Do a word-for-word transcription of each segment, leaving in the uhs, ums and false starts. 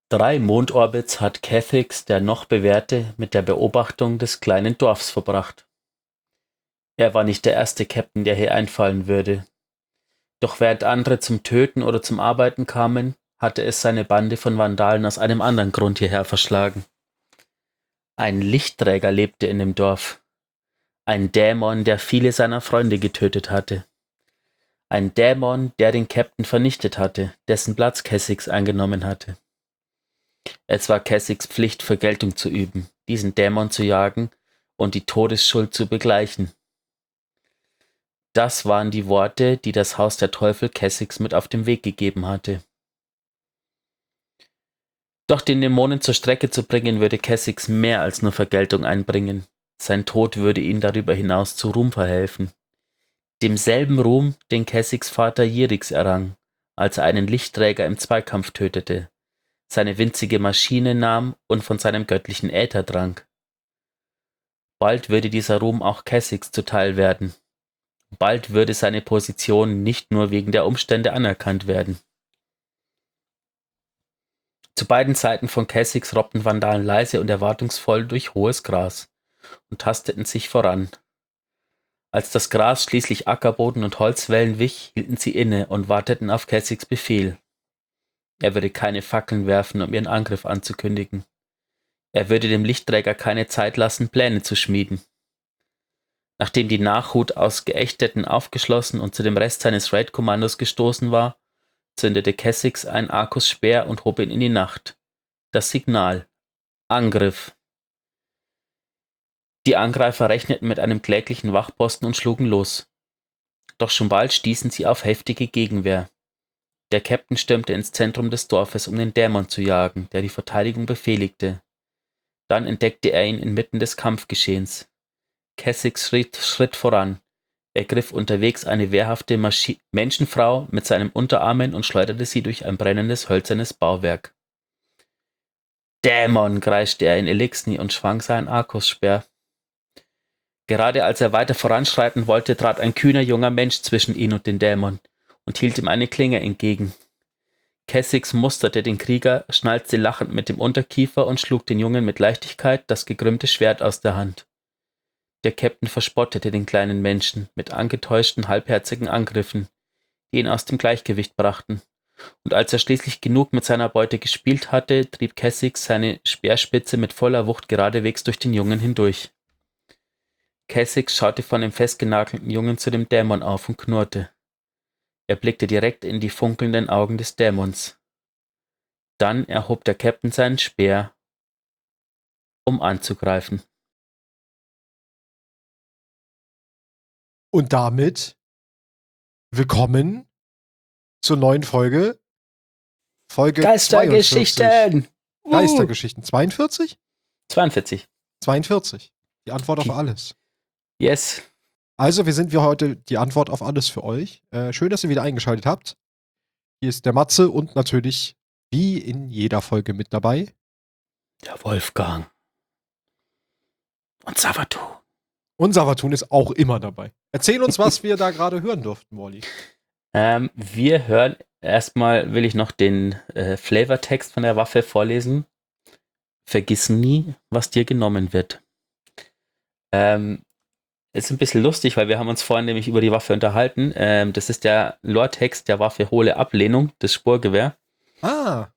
Drei Mondorbits hat Cathix, der noch Bewährte, mit der Beobachtung des kleinen Dorfs verbracht. Er war nicht der erste Captain, der hier einfallen würde. Doch während andere zum Töten oder zum Arbeiten kamen, hatte es seine Bande von Vandalen aus einem anderen Grund hierher verschlagen. Ein Lichtträger lebte in dem Dorf. Ein Dämon, der viele seiner Freunde getötet hatte. Ein Dämon, der den Captain vernichtet hatte, dessen Platz Cathix eingenommen hatte. Es war Cathix Pflicht, Vergeltung zu üben, diesen Dämon zu jagen und die Todesschuld zu begleichen. Das waren die Worte, die das Haus der Teufel Cathix mit auf den Weg gegeben hatte. Doch den Dämonen zur Strecke zu bringen, würde Cathix mehr als nur Vergeltung einbringen. Sein Tod würde ihn darüber hinaus zu Ruhm verhelfen. Demselben Ruhm, den Cathix Vater Jirix errang, als er einen Lichtträger im Zweikampf tötete, seine winzige Maschine nahm und von seinem göttlichen Äther trank. Bald würde dieser Ruhm auch Cathix zuteil werden. Bald würde seine Position nicht nur wegen der Umstände anerkannt werden. Zu beiden Seiten von Cathix robbten Vandalen leise und erwartungsvoll durch hohes Gras und tasteten sich voran. Als das Gras schließlich Ackerboden und Holzwellen wich, hielten sie inne und warteten auf Cathix Befehl. Er würde keine Fackeln werfen, um ihren Angriff anzukündigen. Er würde dem Lichtträger keine Zeit lassen, Pläne zu schmieden. Nachdem die Nachhut aus Geächteten aufgeschlossen und zu dem Rest seines Raid-Kommandos gestoßen war, zündete Cathix einen Arcus-Speer und hob ihn in die Nacht. Das Signal. Angriff. Die Angreifer rechneten mit einem kläglichen Wachposten und schlugen los. Doch schon bald stießen sie auf heftige Gegenwehr. Der Captain stürmte ins Zentrum des Dorfes, um den Dämon zu jagen, der die Verteidigung befehligte. Dann entdeckte er ihn inmitten des Kampfgeschehens. Cathix schritt, schritt voran. Er griff unterwegs eine wehrhafte Maschi- Menschenfrau mit seinen Unterarmen und schleuderte sie durch ein brennendes hölzernes Bauwerk. Dämon, kreischte er in Elixni und schwang seinen Arkusspeer. Gerade als er weiter voranschreiten wollte, trat ein kühner junger Mensch zwischen ihn und den Dämon und hielt ihm eine Klinge entgegen. Cathix musterte den Krieger, schnalzte lachend mit dem Unterkiefer und schlug den Jungen mit Leichtigkeit das gekrümmte Schwert aus der Hand. Der Captain verspottete den kleinen Menschen mit angetäuschten, halbherzigen Angriffen, die ihn aus dem Gleichgewicht brachten. Und als er schließlich genug mit seiner Beute gespielt hatte, trieb Cathix seine Speerspitze mit voller Wucht geradewegs durch den Jungen hindurch. Cathix schaute von dem festgenagelten Jungen zu dem Dämon auf und knurrte. Er blickte direkt in die funkelnden Augen des Dämons. Dann erhob der Captain seinen Speer, um anzugreifen. Und damit willkommen zur neuen Folge. Folge Geistergeschichten! zweiundvierzig. Geistergeschichten. zweiundvierzig? zweiundvierzig. zweiundvierzig. Die Antwort auf Die- alles. Yes. Also, wir sind wir heute die Antwort auf alles für euch. Äh, schön, dass ihr wieder eingeschaltet habt. Hier ist der Matze und natürlich, wie in jeder Folge mit dabei, Der Wolfgang. Und Savatu. und Savatun ist auch immer dabei. Erzähl uns, was wir da gerade hören durften, Molly. Ähm, wir hören, erstmal will ich noch den äh, Flavortext von der Waffe vorlesen. Vergiss nie, was dir genommen wird. Ähm, ist ein bisschen lustig, weil wir haben uns vorhin nämlich über die Waffe unterhalten. Ähm, das ist der Lore-Text der Waffe Hohle Ablehnung, das Spurgewehr. Ah,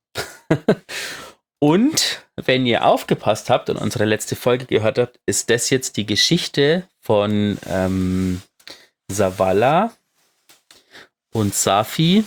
Und wenn ihr aufgepasst habt und unsere letzte Folge gehört habt, ist das jetzt die Geschichte von ähm, Zavala und Safi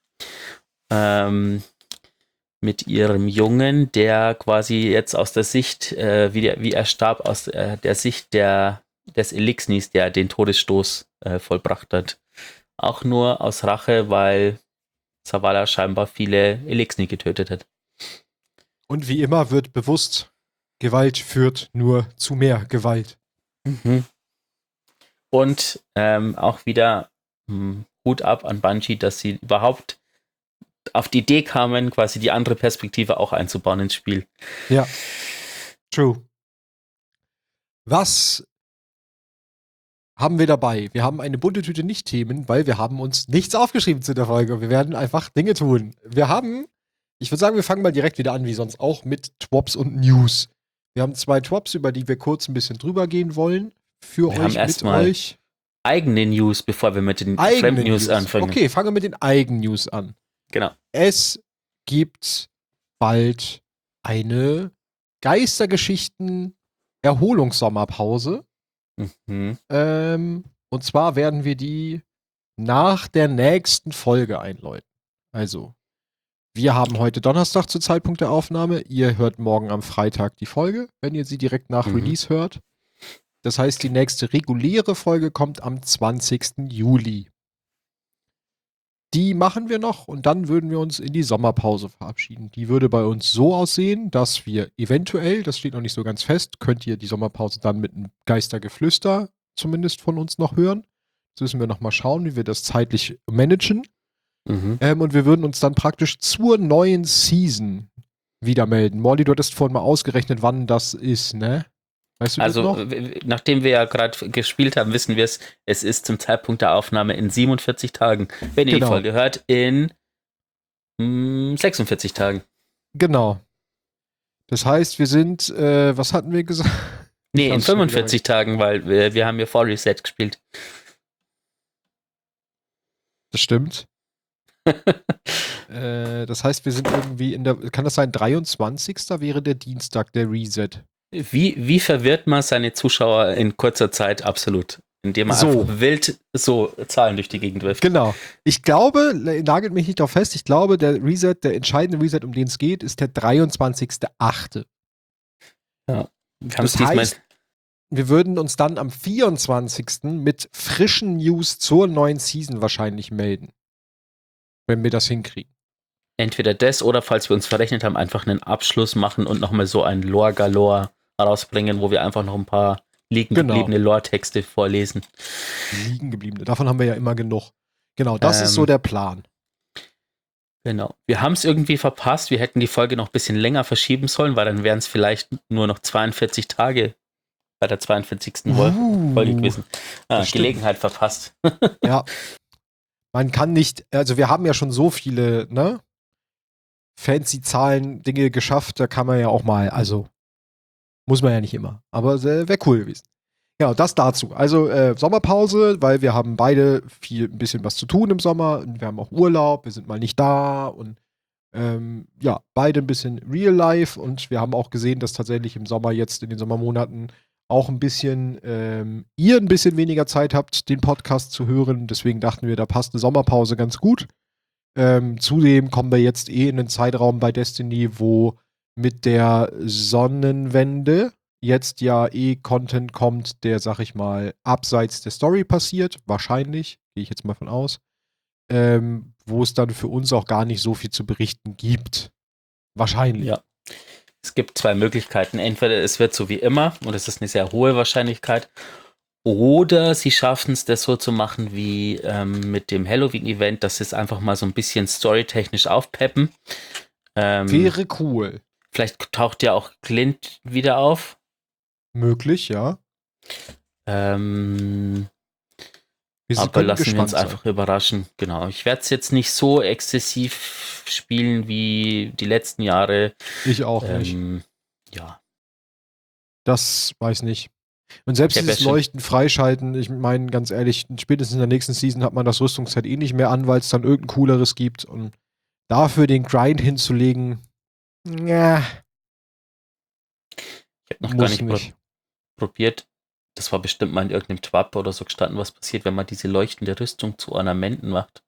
ähm, mit ihrem Jungen, der quasi jetzt aus der Sicht, äh, wie, der, wie er starb, aus äh, der Sicht der, des Elixnis, der den Todesstoß äh, vollbracht hat. Auch nur aus Rache, weil Zavala scheinbar viele Elixni getötet hat. und wie immer wird bewusst, Gewalt führt nur zu mehr Gewalt. Mhm. Und ähm, auch wieder hm, Hut ab an Bungie, dass sie überhaupt auf die Idee kamen, quasi die andere Perspektive auch einzubauen ins Spiel. Ja, true. Was haben wir dabei? Wir haben eine bunte Tüte Nicht-Themen, weil wir haben uns nichts aufgeschrieben zu der Folge. Wir werden einfach Dinge tun. Wir haben Ich würde sagen, wir fangen mal direkt wieder an, wie sonst auch, mit Twops und News. Wir haben zwei Twops, über die wir kurz ein bisschen drüber gehen wollen. Für Wir euch, haben mit erstmal euch. eigene News, bevor wir mit den Eigene Fremd-News News. anfangen. Okay, fangen wir mit den Eigen-News an. Genau. Es gibt bald eine Geistergeschichten-Erholungssommerpause. Mhm. Ähm, und zwar werden wir die nach der nächsten Folge einläuten. Also, wir haben heute Donnerstag zu Zeitpunkt der Aufnahme. Ihr hört morgen am Freitag die Folge, wenn ihr sie direkt nach Mhm. Release hört. Das heißt, die nächste reguläre Folge kommt am zwanzigsten Juli. Die machen wir noch und dann würden wir uns in die Sommerpause verabschieden. Die würde bei uns so aussehen, dass wir eventuell, das steht noch nicht so ganz fest, könnt ihr die Sommerpause dann mit einem Geistergeflüster zumindest von uns noch hören. Jetzt müssen wir noch mal schauen, wie wir das zeitlich managen. Mhm. Ähm, und wir würden uns dann praktisch zur neuen Season wieder melden. Molly, du hattest vorhin mal ausgerechnet, wann das ist, ne? Weißt du Also, das noch? w- w- nachdem wir ja gerade gespielt haben, wissen wir es, es ist zum Zeitpunkt der Aufnahme in siebenundvierzig Tagen. Wenn ihr Genau. die Folge hört, in mh, sechsundvierzig Tagen. Genau. Das heißt, wir sind, äh, was hatten wir gesagt? Nee, Ich in hab's schon wieder fünfundvierzig Tagen, weil wir, wir haben ja Fall Reset gespielt. Das stimmt. äh, das heißt, wir sind irgendwie in der, kann das sein, dreiundzwanzigsten wäre der Dienstag, der Reset. Wie, wie verwirrt man seine Zuschauer in kurzer Zeit absolut? Indem man So. einfach wild so Zahlen durch die Gegend wirft. Genau. Ich glaube, nagelt mich nicht darauf fest, ich glaube, der Reset, der entscheidende Reset, um den es geht, ist der dreiundzwanzigsten achte Ja. Wir haben Das es diesmal. heißt, wir würden uns dann am vierundzwanzigsten mit frischen News zur neuen Season wahrscheinlich melden. Wenn wir das hinkriegen. Entweder das oder, falls wir uns verrechnet haben, einfach einen Abschluss machen und nochmal so ein Lore Galore rausbringen, wo wir einfach noch ein paar liegen Genau. gebliebene Lore-Texte vorlesen. Liegen gebliebene. Davon haben wir ja immer genug. Genau, das Ähm, ist so der Plan. Genau. Wir haben es irgendwie verpasst. Wir hätten die Folge noch ein bisschen länger verschieben sollen, weil dann wären es vielleicht nur noch zweiundvierzig Tage bei der zweiundvierzigsten Uh, Folge gewesen. Ah, das stimmt. Gelegenheit verpasst. Ja. Man kann nicht, also wir haben ja schon so viele, ne? Fancy Zahlen, Dinge geschafft, da kann man ja auch mal, also muss man ja nicht immer, aber wäre cool gewesen. Ja, das dazu. Also äh, Sommerpause, weil wir haben beide viel, ein bisschen was zu tun im Sommer und wir haben auch Urlaub, wir sind mal nicht da und ähm, ja, beide ein bisschen Real Life und wir haben auch gesehen, dass tatsächlich im Sommer jetzt in den Sommermonaten auch ein bisschen, ähm, ihr ein bisschen weniger Zeit habt, den Podcast zu hören. Deswegen dachten wir, da passt eine Sommerpause ganz gut. Ähm, zudem kommen wir jetzt eh in einen Zeitraum bei Destiny, wo mit der Sonnenwende jetzt ja eh Content kommt, der, sag ich mal, abseits der Story passiert. Wahrscheinlich, gehe ich jetzt mal von aus. Ähm, wo es dann für uns auch gar nicht so viel zu berichten gibt. Wahrscheinlich. Ja. Es gibt zwei Möglichkeiten. Entweder es wird so wie immer, und es ist eine sehr hohe Wahrscheinlichkeit, oder sie schaffen es, das so zu machen wie ähm, mit dem Halloween-Event, dass sie es einfach mal so ein bisschen storytechnisch aufpeppen. Ähm, Wäre cool. Vielleicht taucht ja auch Clint wieder auf. Möglich, ja. Ähm, Wir aber können lassen wir uns gespannt einfach sein. überraschen. Genau. Ich werde es jetzt nicht so exzessiv spielen wie die letzten Jahre. Ich auch nicht. Ähm, ja. Das weiß nicht. Und selbst Ich hab dieses ja schon- Leuchten freischalten, ich meine, ganz ehrlich, spätestens in der nächsten Season hat man das Rüstungsset eh nicht mehr an, weil es dann irgendein cooleres gibt. Und dafür den Grind hinzulegen, ja, Ich habe noch gar muss nicht, nicht. Pro- probiert. Das war bestimmt mal in irgendeinem Twap oder so gestanden, was passiert, wenn man diese leuchtende Rüstung zu Ornamenten macht.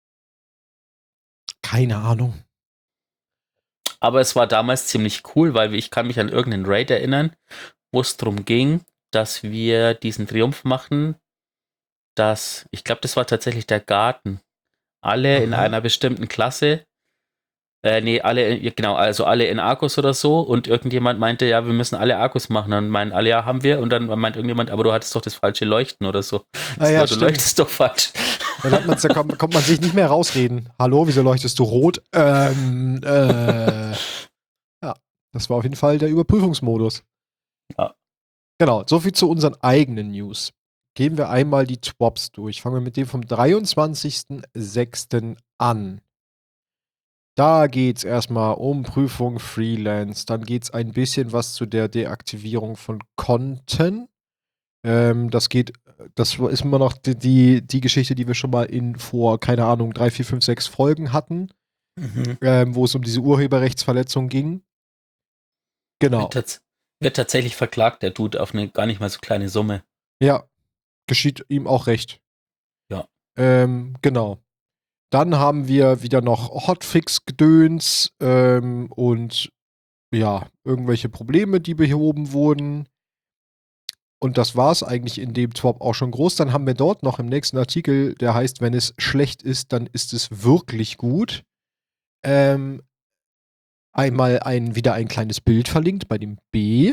Keine Ahnung. Aber es war damals ziemlich cool, weil ich kann mich an irgendeinen Raid erinnern, wo es darum ging, dass wir diesen Triumph machen, dass, ich glaube, das war tatsächlich der Garten, alle in Aha. einer bestimmten Klasse, äh, nee, alle, in- genau, also alle in Arcus oder so, und irgendjemand meinte, ja, wir müssen alle Arcus machen, dann meinen alle, ja, haben wir, und dann meint irgendjemand, aber du hattest doch das falsche Leuchten oder so. Ah, ja, du stimmt. leuchtest doch falsch. Dann hat man's, da kommt, kommt man sich nicht mehr rausreden. Hallo, wieso leuchtest du rot? Ähm, äh. Ja, das war auf jeden Fall der Überprüfungsmodus. Ja. Genau, soviel zu unseren eigenen News. Gehen wir einmal die Twops durch. Fangen wir mit dem vom dreiundzwanzigsten sechsten an. Da geht's erstmal um Prüfung Freelance. Dann geht's ein bisschen was zu der Deaktivierung von Konten. Ähm, das geht, das ist immer noch die, die, die Geschichte, die wir schon mal in vor, keine Ahnung, drei, vier, fünf, sechs Folgen hatten, Mhm. ähm, wo es um diese Urheberrechtsverletzung ging. Genau. Wird, tats wird tatsächlich verklagt, der Dude, auf eine gar nicht mal so kleine Summe. Ja, geschieht ihm auch recht. Ja. Ähm, genau. Dann haben wir wieder noch Hotfix-Gedöns ähm, und ja, irgendwelche Probleme, die behoben wurden. Und das war es eigentlich in dem Swap auch schon groß. Dann haben wir dort noch im nächsten Artikel, der heißt, wenn es schlecht ist, dann ist es wirklich gut. Ähm, einmal ein, wieder ein kleines Bild verlinkt bei dem B.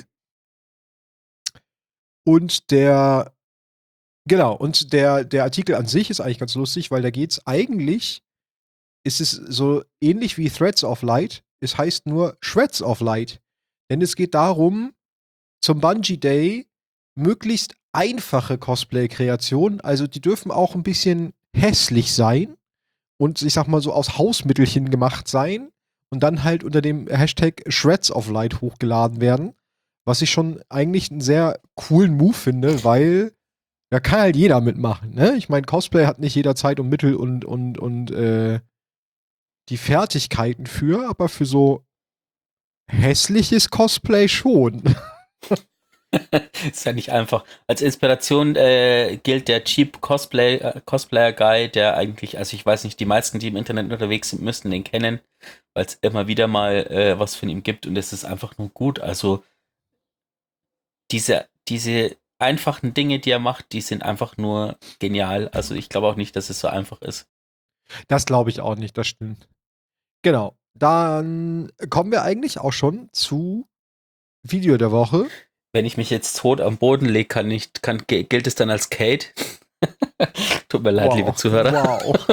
Und der, genau, und der, der Artikel an sich ist eigentlich ganz lustig, weil da geht es eigentlich, ist es so ähnlich wie Threads of Light. Es heißt nur Shreds of Light. Denn es geht darum, zum Bungie Day möglichst einfache Cosplay-Kreationen. Also die dürfen auch ein bisschen hässlich sein und ich sag mal so aus Hausmittelchen gemacht sein und dann halt unter dem Hashtag Shreds of Light hochgeladen werden. Was ich schon eigentlich einen sehr coolen Move finde, weil da kann halt jeder mitmachen. Ne? Ich meine, Cosplay hat nicht jeder Zeit und Mittel und, und, und äh, die Fertigkeiten für, aber für so hässliches Cosplay schon. Ist ja nicht einfach. Als Inspiration äh, gilt der Cheap Cosplay, äh, Cosplayer Guy, der eigentlich, also ich weiß nicht, die meisten, die im Internet unterwegs sind, müssten den kennen, weil es immer wieder mal äh, was von ihm gibt und es ist einfach nur gut. Also diese, diese einfachen Dinge, die er macht, die sind einfach nur genial. Also ich glaube auch nicht, dass es so einfach ist. Das glaube ich auch nicht, das stimmt. Genau. Dann kommen wir eigentlich auch schon zu Video der Woche. Wenn ich mich jetzt tot am Boden lege, kann nicht, kann, gilt es dann als Kate? Tut mir leid, Wow. liebe Zuhörer. Wow.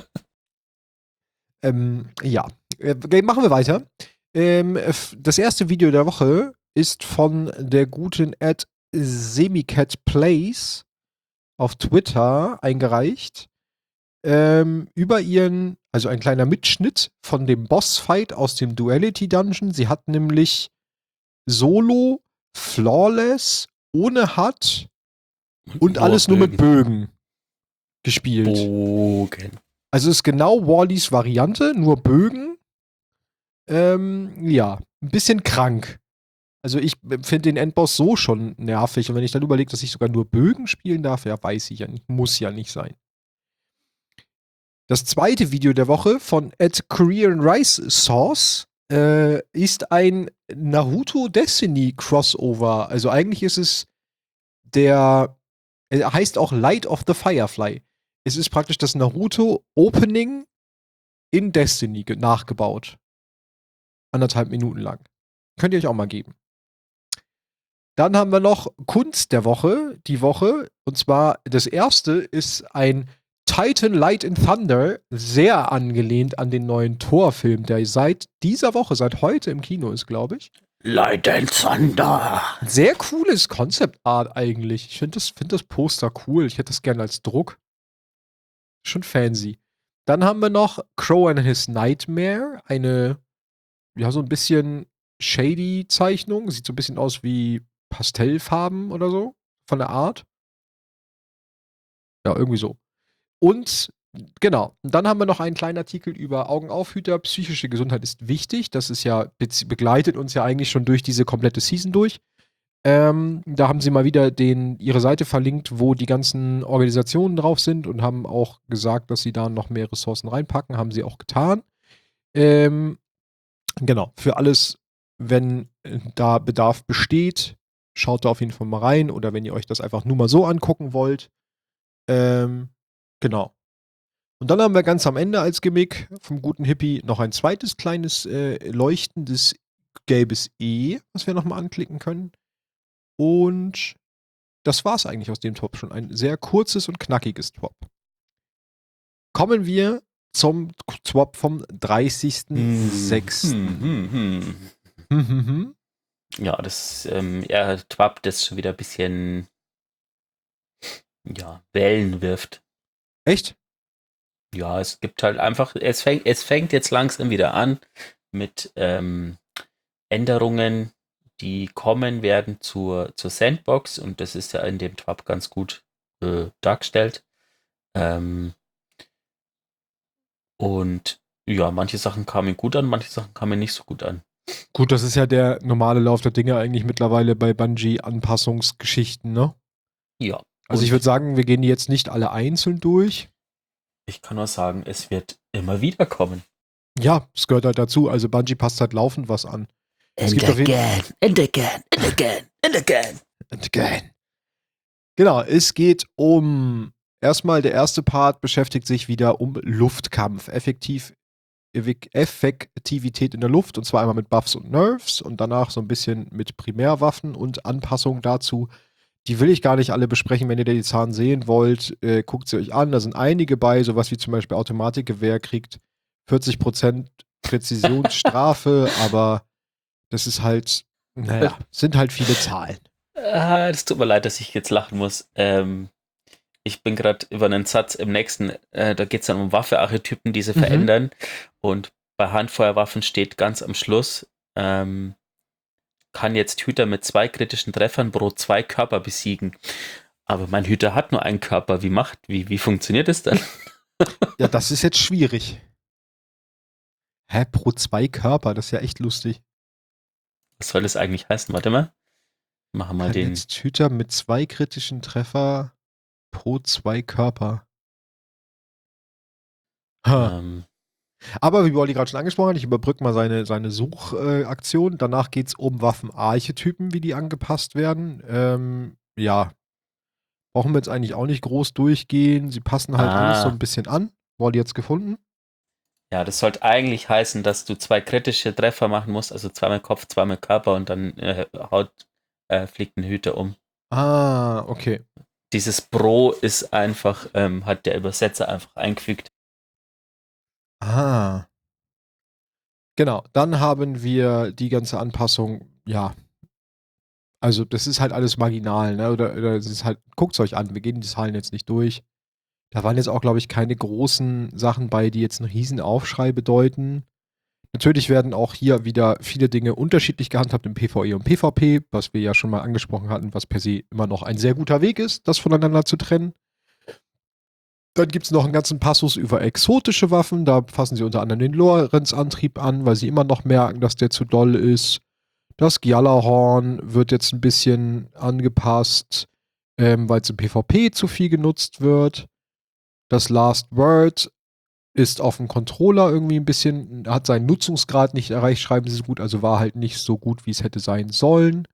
ähm, ja. Äh, machen wir weiter. Ähm, das erste Video der Woche ist von der guten Ad SemiCatPlays auf Twitter eingereicht. Ähm, über ihren, also ein kleiner Mitschnitt von dem Bossfight aus dem Duality Dungeon. Sie hat nämlich Solo, Flawless, ohne H U D und Nur alles nur mit Bögen. Bögen gespielt. Bogen. Also ist genau Wallys Variante, nur Bögen. Ähm, ja, ein bisschen krank. Also ich finde den Endboss so schon nervig. Und wenn ich dann überlege, dass ich sogar nur Bögen spielen darf, ja, weiß ich ja nicht. Muss ja nicht sein. Das zweite Video der Woche von at Korean Rice Sauce äh, ist ein Naruto Destiny Crossover. Also eigentlich ist es der, er heißt auch Light of the Firefly. Es ist praktisch das Naruto Opening in Destiny nachgebaut. Anderthalb Minuten lang. Könnt ihr euch auch mal geben. Dann haben wir noch Kunst der Woche, die Woche. Und zwar das erste ist ein Titan Light and Thunder, sehr angelehnt an den neuen Thor-Film, der seit dieser Woche, seit heute im Kino ist, glaube ich. Light and Thunder. Sehr cooles Concept Art eigentlich. Ich finde das, find das Poster cool. Ich hätte das gerne als Druck. Schon fancy. Dann haben wir noch Crow and His Nightmare, eine, ja, so ein bisschen shady Zeichnung. Sieht so ein bisschen aus wie Pastellfarben oder so, von der Art. Ja, irgendwie so. Und genau, dann haben wir noch einen kleinen Artikel über Augenaufhüter. Psychische Gesundheit ist wichtig. Das ist ja, begleitet uns ja eigentlich schon durch diese komplette Season durch. Ähm, da haben sie mal wieder den, ihre Seite verlinkt, wo die ganzen Organisationen drauf sind und haben auch gesagt, dass sie da noch mehr Ressourcen reinpacken. Haben sie auch getan. Ähm, genau, für alles, wenn da Bedarf besteht, schaut da auf jeden Fall mal rein. Oder wenn ihr euch das einfach nur mal so angucken wollt. Ähm, genau. Und dann haben wir ganz am Ende als Gimmick vom guten Hippie noch ein zweites kleines äh, leuchtendes gelbes E, was wir nochmal anklicken können. Und das war's eigentlich aus dem Top schon. Ein sehr kurzes und knackiges Top. Kommen wir zum Swap vom dreißigsten sechsten Hm, hm, hm. Hm, hm, hm. Ja, das, ähm, er Twap, das schon wieder ein bisschen, ja, Wellen wirft. Echt? Ja, es gibt halt einfach, es fängt, es fängt jetzt langsam wieder an mit ähm, Änderungen, die kommen werden zur, zur Sandbox und das ist ja in dem Tab ganz gut äh, dargestellt. Ähm, und ja, manche Sachen kamen gut an, manche Sachen kamen nicht so gut an. Gut, das ist ja der normale Lauf der Dinge eigentlich mittlerweile bei Bungie-Anpassungsgeschichten, ne? Ja, Also ich würde und sagen, wir gehen die jetzt nicht alle einzeln durch. ich kann nur sagen, es wird immer wieder kommen. Ja, es gehört halt dazu. Also Bungie passt halt laufend was an. Es And gibt auf jeden again, and again, and again, and again. And again. Genau, es geht um, erstmal der erste Part beschäftigt sich wieder um Luftkampf. Effektiv, Effektivität in der Luft und zwar einmal mit Buffs und Nerfs und danach so ein bisschen mit Primärwaffen und Anpassungen dazu. Die will ich gar nicht alle besprechen. Wenn ihr die Zahlen sehen wollt, äh, guckt sie euch an. Da sind einige bei, sowas wie zum Beispiel Automatikgewehr kriegt vierzig Prozent Präzisionsstrafe, aber das ist halt, naja, sind halt viele Zahlen. Ah, es tut mir leid, dass ich jetzt lachen muss. Ähm, ich bin gerade über einen Satz im nächsten, äh, da geht es dann um Waffearchetypen, die sie Mhm. verändern. Und bei Handfeuerwaffen steht ganz am Schluss, ähm, kann jetzt Hüter mit zwei kritischen Treffern pro zwei Körper besiegen. Aber mein Hüter hat nur einen Körper. Wie macht, wie, wie funktioniert das dann? Ja, das ist jetzt schwierig. Hä, pro zwei Körper, das ist ja echt lustig. Was soll das eigentlich heißen? Warte mal. Machen wir mal Kann den. jetzt Hüter mit zwei kritischen Treffer pro zwei Körper. Ha. Ähm, Aber wie Wally gerade schon angesprochen hat, ich überbrücke mal seine, seine Suchaktion. Äh, Danach geht es um Waffenarchetypen, wie die angepasst werden. Ähm, ja, brauchen wir jetzt eigentlich auch nicht groß durchgehen. Sie passen halt alles so ah, ein bisschen an. Wally jetzt gefunden. ja, das sollte eigentlich heißen, dass du zwei kritische Treffer machen musst, also zweimal Kopf, zweimal Körper und dann äh, haut, äh, fliegt ein Hüter um. Ah, okay. Dieses Pro ist einfach, ähm, hat der Übersetzer einfach eingefügt. Ah. Genau, dann haben wir die ganze Anpassung, ja, also das ist halt alles marginal, ne? Oder, oder es ist halt, guckt es euch an, wir gehen die Zahlen jetzt nicht durch. Da waren jetzt auch, glaube ich, keine großen Sachen bei, die jetzt einen riesen Aufschrei bedeuten. Natürlich werden auch hier wieder viele Dinge unterschiedlich gehandhabt im PvE und PvP, was wir ja schon mal angesprochen hatten, was per se immer noch ein sehr guter Weg ist, das voneinander zu trennen. Dann gibt es noch einen ganzen Passus über exotische Waffen. Da fassen sie unter anderem den Lorenz-Antrieb an, weil sie immer noch merken, dass der zu doll ist. Das Gjallarhorn wird jetzt ein bisschen angepasst, ähm, weil es im PvP zu viel genutzt wird. Das Last Word ist auf dem Controller irgendwie ein bisschen, hat seinen Nutzungsgrad nicht erreicht, schreiben sie so gut, also war halt nicht so gut, wie es hätte sein sollen.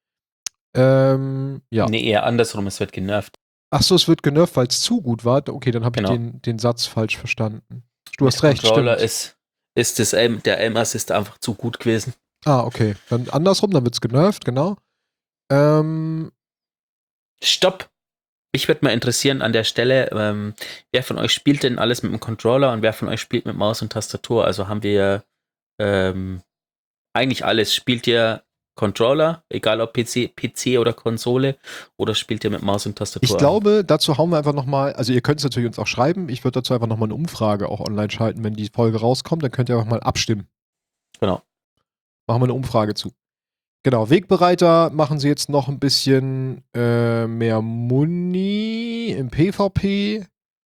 Ähm, ja. Nee, eher andersrum, es wird genervt. Achso, es wird genervt, weil es zu gut war. Okay, dann habe ich Genau. den, den Satz falsch verstanden. Du Mit hast recht, Controller stimmt. ist, ist das Aim, der Aim-Assist einfach zu gut gewesen. Ah, okay. Dann andersrum, dann wird's genervt, genau. Ähm, Stopp! Mich würde mal interessieren an der Stelle, ähm, wer von euch spielt denn alles mit dem Controller und wer von euch spielt mit Maus und Tastatur? Also haben wir ähm, eigentlich alles. Spielt ihr Controller, egal ob P C, P C oder Konsole, oder spielt ihr mit Maus und Tastatur? ich glaube, dazu hauen wir einfach nochmal, also ihr könnt es natürlich uns auch schreiben, ich würde dazu einfach nochmal eine Umfrage auch online schalten, wenn die Folge rauskommt, dann könnt ihr einfach mal abstimmen. Genau. Machen wir eine Umfrage zu. Genau, Wegbereiter machen sie jetzt noch ein bisschen äh, mehr Muni im PvP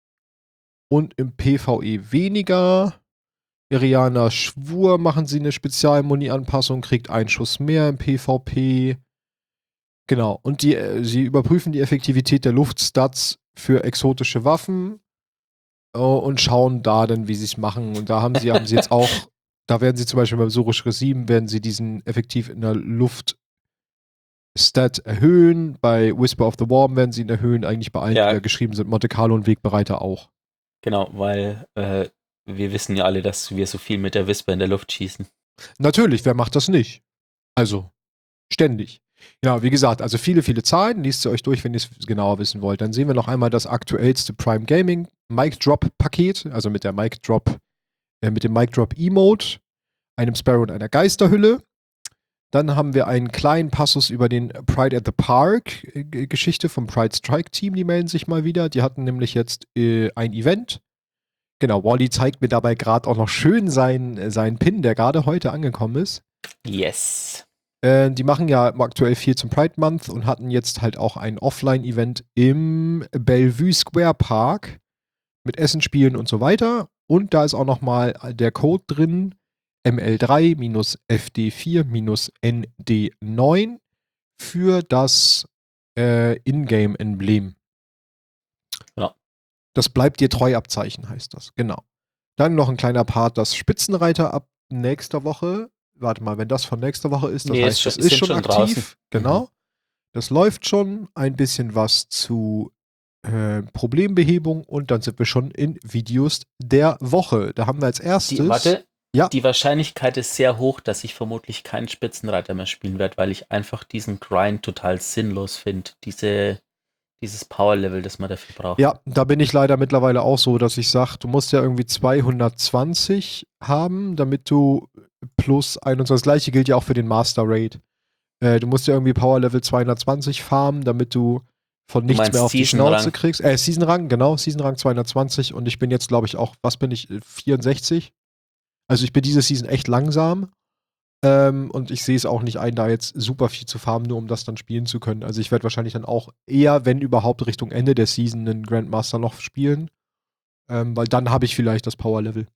und im PvE weniger. Iriana Schwur machen sie eine Spezialmuni-Anpassung, kriegt einen Schuss mehr im PvP. Genau, und die, äh, sie überprüfen die Effektivität der Luftstats für exotische Waffen äh, und schauen da dann, wie sie es machen. Und da haben sie, haben sie jetzt auch, da werden sie zum Beispiel beim Surisch Regime, werden sie diesen effektiv in der Luft Stat erhöhen. Bei Whisper of the Worm werden sie ihn erhöhen. Eigentlich bei allen, Ja. die da geschrieben sind, Monte Carlo und Wegbereiter auch. Genau, weil äh, wir wissen ja alle, dass wir so viel mit der Whisper in der Luft schießen. Natürlich, wer macht das nicht? Also, ständig. Ja, wie gesagt, also viele, viele Zahlen. Liest sie euch durch, wenn ihr es genauer wissen wollt. Dann sehen wir noch einmal das aktuellste Prime Gaming Mic Drop Paket, also mit der Mic Drop, äh, mit dem Mic Drop Emote, einem Sparrow und einer Geisterhülle. Dann haben wir einen kleinen Passus über den Pride at the Park äh, Geschichte vom Pride Strike Team, die melden sich mal wieder. Die hatten nämlich jetzt äh, ein Event. Genau, Wally zeigt mir dabei gerade auch noch schön seinen, seinen Pin, der gerade heute angekommen ist. Yes. Äh, die machen ja aktuell viel zum Pride Month und hatten jetzt halt auch ein Offline-Event im Bellevue Square Park mit Essen, Spielen und so weiter. Und da ist auch nochmal der Code drin, M L drei F D vier N D neun für das äh, Ingame-Emblem. Ja. Das bleibt dir treu Abzeichen, heißt das. Genau. Dann noch ein kleiner Part, das Spitzenreiter ab nächster Woche. Warte mal, wenn das von nächster Woche ist, das Nee, heißt, ist das schon- ist sind schon schon aktiv. draußen. Genau. Mhm. Das läuft schon. Ein bisschen was zu äh, Problembehebung und dann sind wir schon in Videos der Woche. Da haben wir als erstes. Die, warte, Ja. die Wahrscheinlichkeit ist sehr hoch, dass ich vermutlich keinen Spitzenreiter mehr spielen werde, weil ich einfach diesen Grind total sinnlos finde. Diese, dieses Power-Level, das man dafür braucht. Ja, da bin ich leider mittlerweile auch so, dass ich sage, du musst ja irgendwie zweihundertzwanzig haben, damit du plus einundzwanzig, das gleiche gilt ja auch für den Master Raid. Äh, du musst ja irgendwie Power Level zweihundertzwanzig farmen, damit du von Du nichts meinst mehr auf die Season-Rang? Schnauze kriegst. Äh, Season Rang, genau, Season Rang zweihundertzwanzig und ich bin jetzt, glaube ich, auch, was bin ich, vierundsechzig? Also ich bin diese Season echt langsam. Ähm, und ich sehe es auch nicht ein, da jetzt super viel zu farmen, nur um das dann spielen zu können. Also ich werde wahrscheinlich dann auch eher, wenn überhaupt, Richtung Ende der Season einen Grandmaster noch spielen. Ähm, weil dann habe ich vielleicht das Power-Level.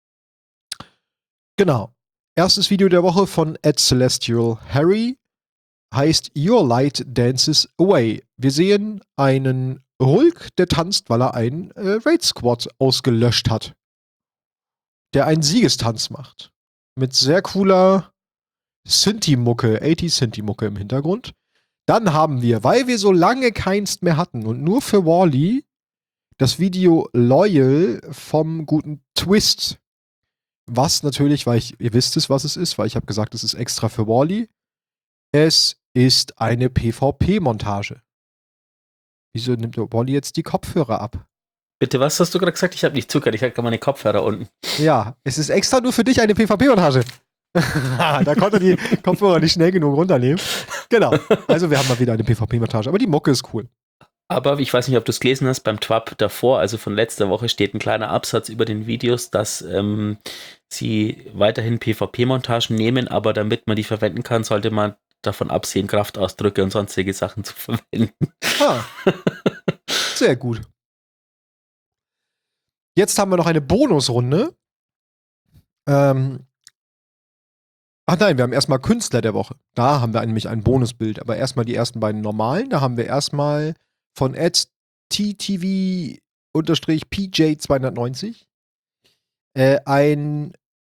Genau. Erstes Video der Woche von Ed Celestial Harry heißt Your Light Dances Away. Wir sehen einen Hulk, der tanzt, weil er einen äh, Raid-Squad ausgelöscht hat. Der einen Siegestanz macht. Mit sehr cooler Synthi-Mucke, achtziger Synthi-Mucke im Hintergrund. Dann haben wir, weil wir so lange keins mehr hatten und nur für Wally, das Video Loyal vom guten Twist. Was natürlich, weil ich, ihr wisst es, was es ist, weil ich habe gesagt, es ist extra für Wally. Es ist eine PvP-Montage. Wieso nimmt der Wally jetzt die Kopfhörer ab? Bitte, was hast du gerade gesagt? Ich habe nicht zugehört, ich hatte meine Kopfhörer unten. Ja, es ist extra nur für dich eine PvP-Montage. Da konnte die Kopfhörer nicht schnell genug runternehmen. Genau. Also wir haben mal wieder eine PvP-Montage. Aber die Mucke ist cool. Aber ich weiß nicht, ob du es gelesen hast, beim Twap davor, also von letzter Woche, steht ein kleiner Absatz über den Videos, dass ähm, sie weiterhin PvP-Montagen nehmen, aber damit man die verwenden kann, sollte man davon absehen, Kraftausdrücke und sonstige Sachen zu verwenden. Ah, sehr gut. Jetzt haben wir noch eine Bonusrunde. Ähm, Ach nein, wir haben erstmal Künstler der Woche. Da haben wir nämlich ein Bonusbild. Aber erstmal die ersten beiden normalen. Da haben wir erstmal von Ed T T V-P J zweihundertneunzig äh, ein,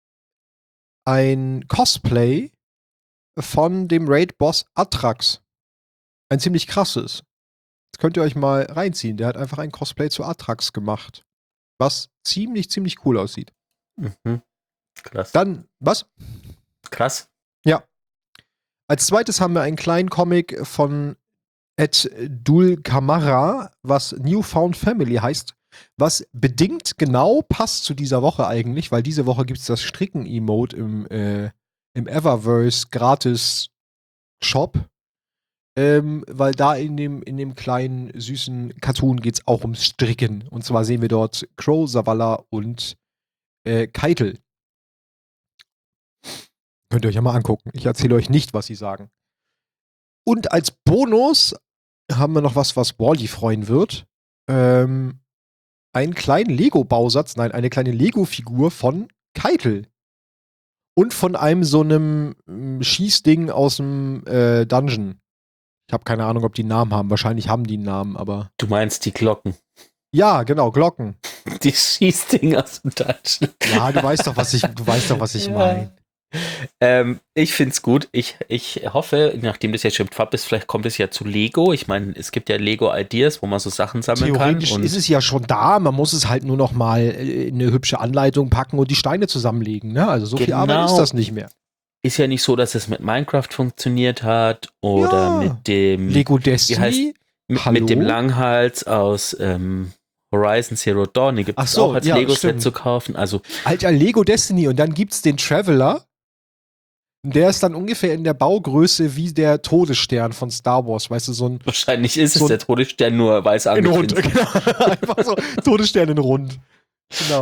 ein Cosplay von dem Raid-Boss Atrax. Ein ziemlich krasses. Das könnt ihr euch mal reinziehen. Der hat einfach ein Cosplay zu Atrax gemacht. Was ziemlich, ziemlich cool aussieht. Mhm. Krass. Dann, was? Krass. Ja. Als zweites haben wir einen kleinen Comic von Ed Dulcamara, was Newfound Family heißt, was bedingt genau passt zu dieser Woche eigentlich, weil diese Woche gibt es das Stricken-Emote im, äh, im Eververse gratis Shop. Ähm, weil da in dem, in dem kleinen, süßen Cartoon geht es auch ums Stricken. Und zwar sehen wir dort Crow, Zavala und äh, Keitel. Könnt ihr euch ja mal angucken. Ich erzähle euch nicht, was sie sagen. Und als Bonus haben wir noch was, was Wally freuen wird. Ähm, einen kleinen Lego-Bausatz, nein, eine kleine Lego-Figur von Keitel. Und von einem so einem mm, Schießding aus dem äh, Dungeon. Ich habe keine Ahnung, ob die einen Namen haben. Wahrscheinlich haben die einen Namen, aber. Du meinst die Glocken. Ja, genau, Glocken. Die Schießdinger aus dem Dungeon. Ja, du weißt doch, was ich, du weißt doch, was ich Ja. meine. Ähm, ich finde es gut. Ich, ich hoffe, nachdem das jetzt schon im Twap ist, vielleicht kommt es ja zu Lego. Ich meine, es gibt ja Lego-Ideas, wo man so Sachen sammeln Theoretisch kann. Und ist es ja schon da, man muss es halt nur noch mal äh, in eine hübsche Anleitung packen und die Steine zusammenlegen. Ne? Also so viel Genau. Arbeit ist das nicht mehr. ist ja nicht so, dass es mit Minecraft funktioniert hat oder Ja. mit dem Lego wie heißt, Destiny? mit, Hallo? mit dem Langhals aus ähm, Horizon Zero Dawn. Den gibt Ach es so, auch als ja, Lego-Set stimmt. zu kaufen. Also Alter, Lego Destiny und dann gibt's den Traveler. Der ist dann ungefähr in der Baugröße wie der Todesstern von Star Wars, weißt du, so ein wahrscheinlich ist So es ein- der Todesstern nur weiß in rund. angepinselt. Genau. Einfach so Todesstern in rund. Genau.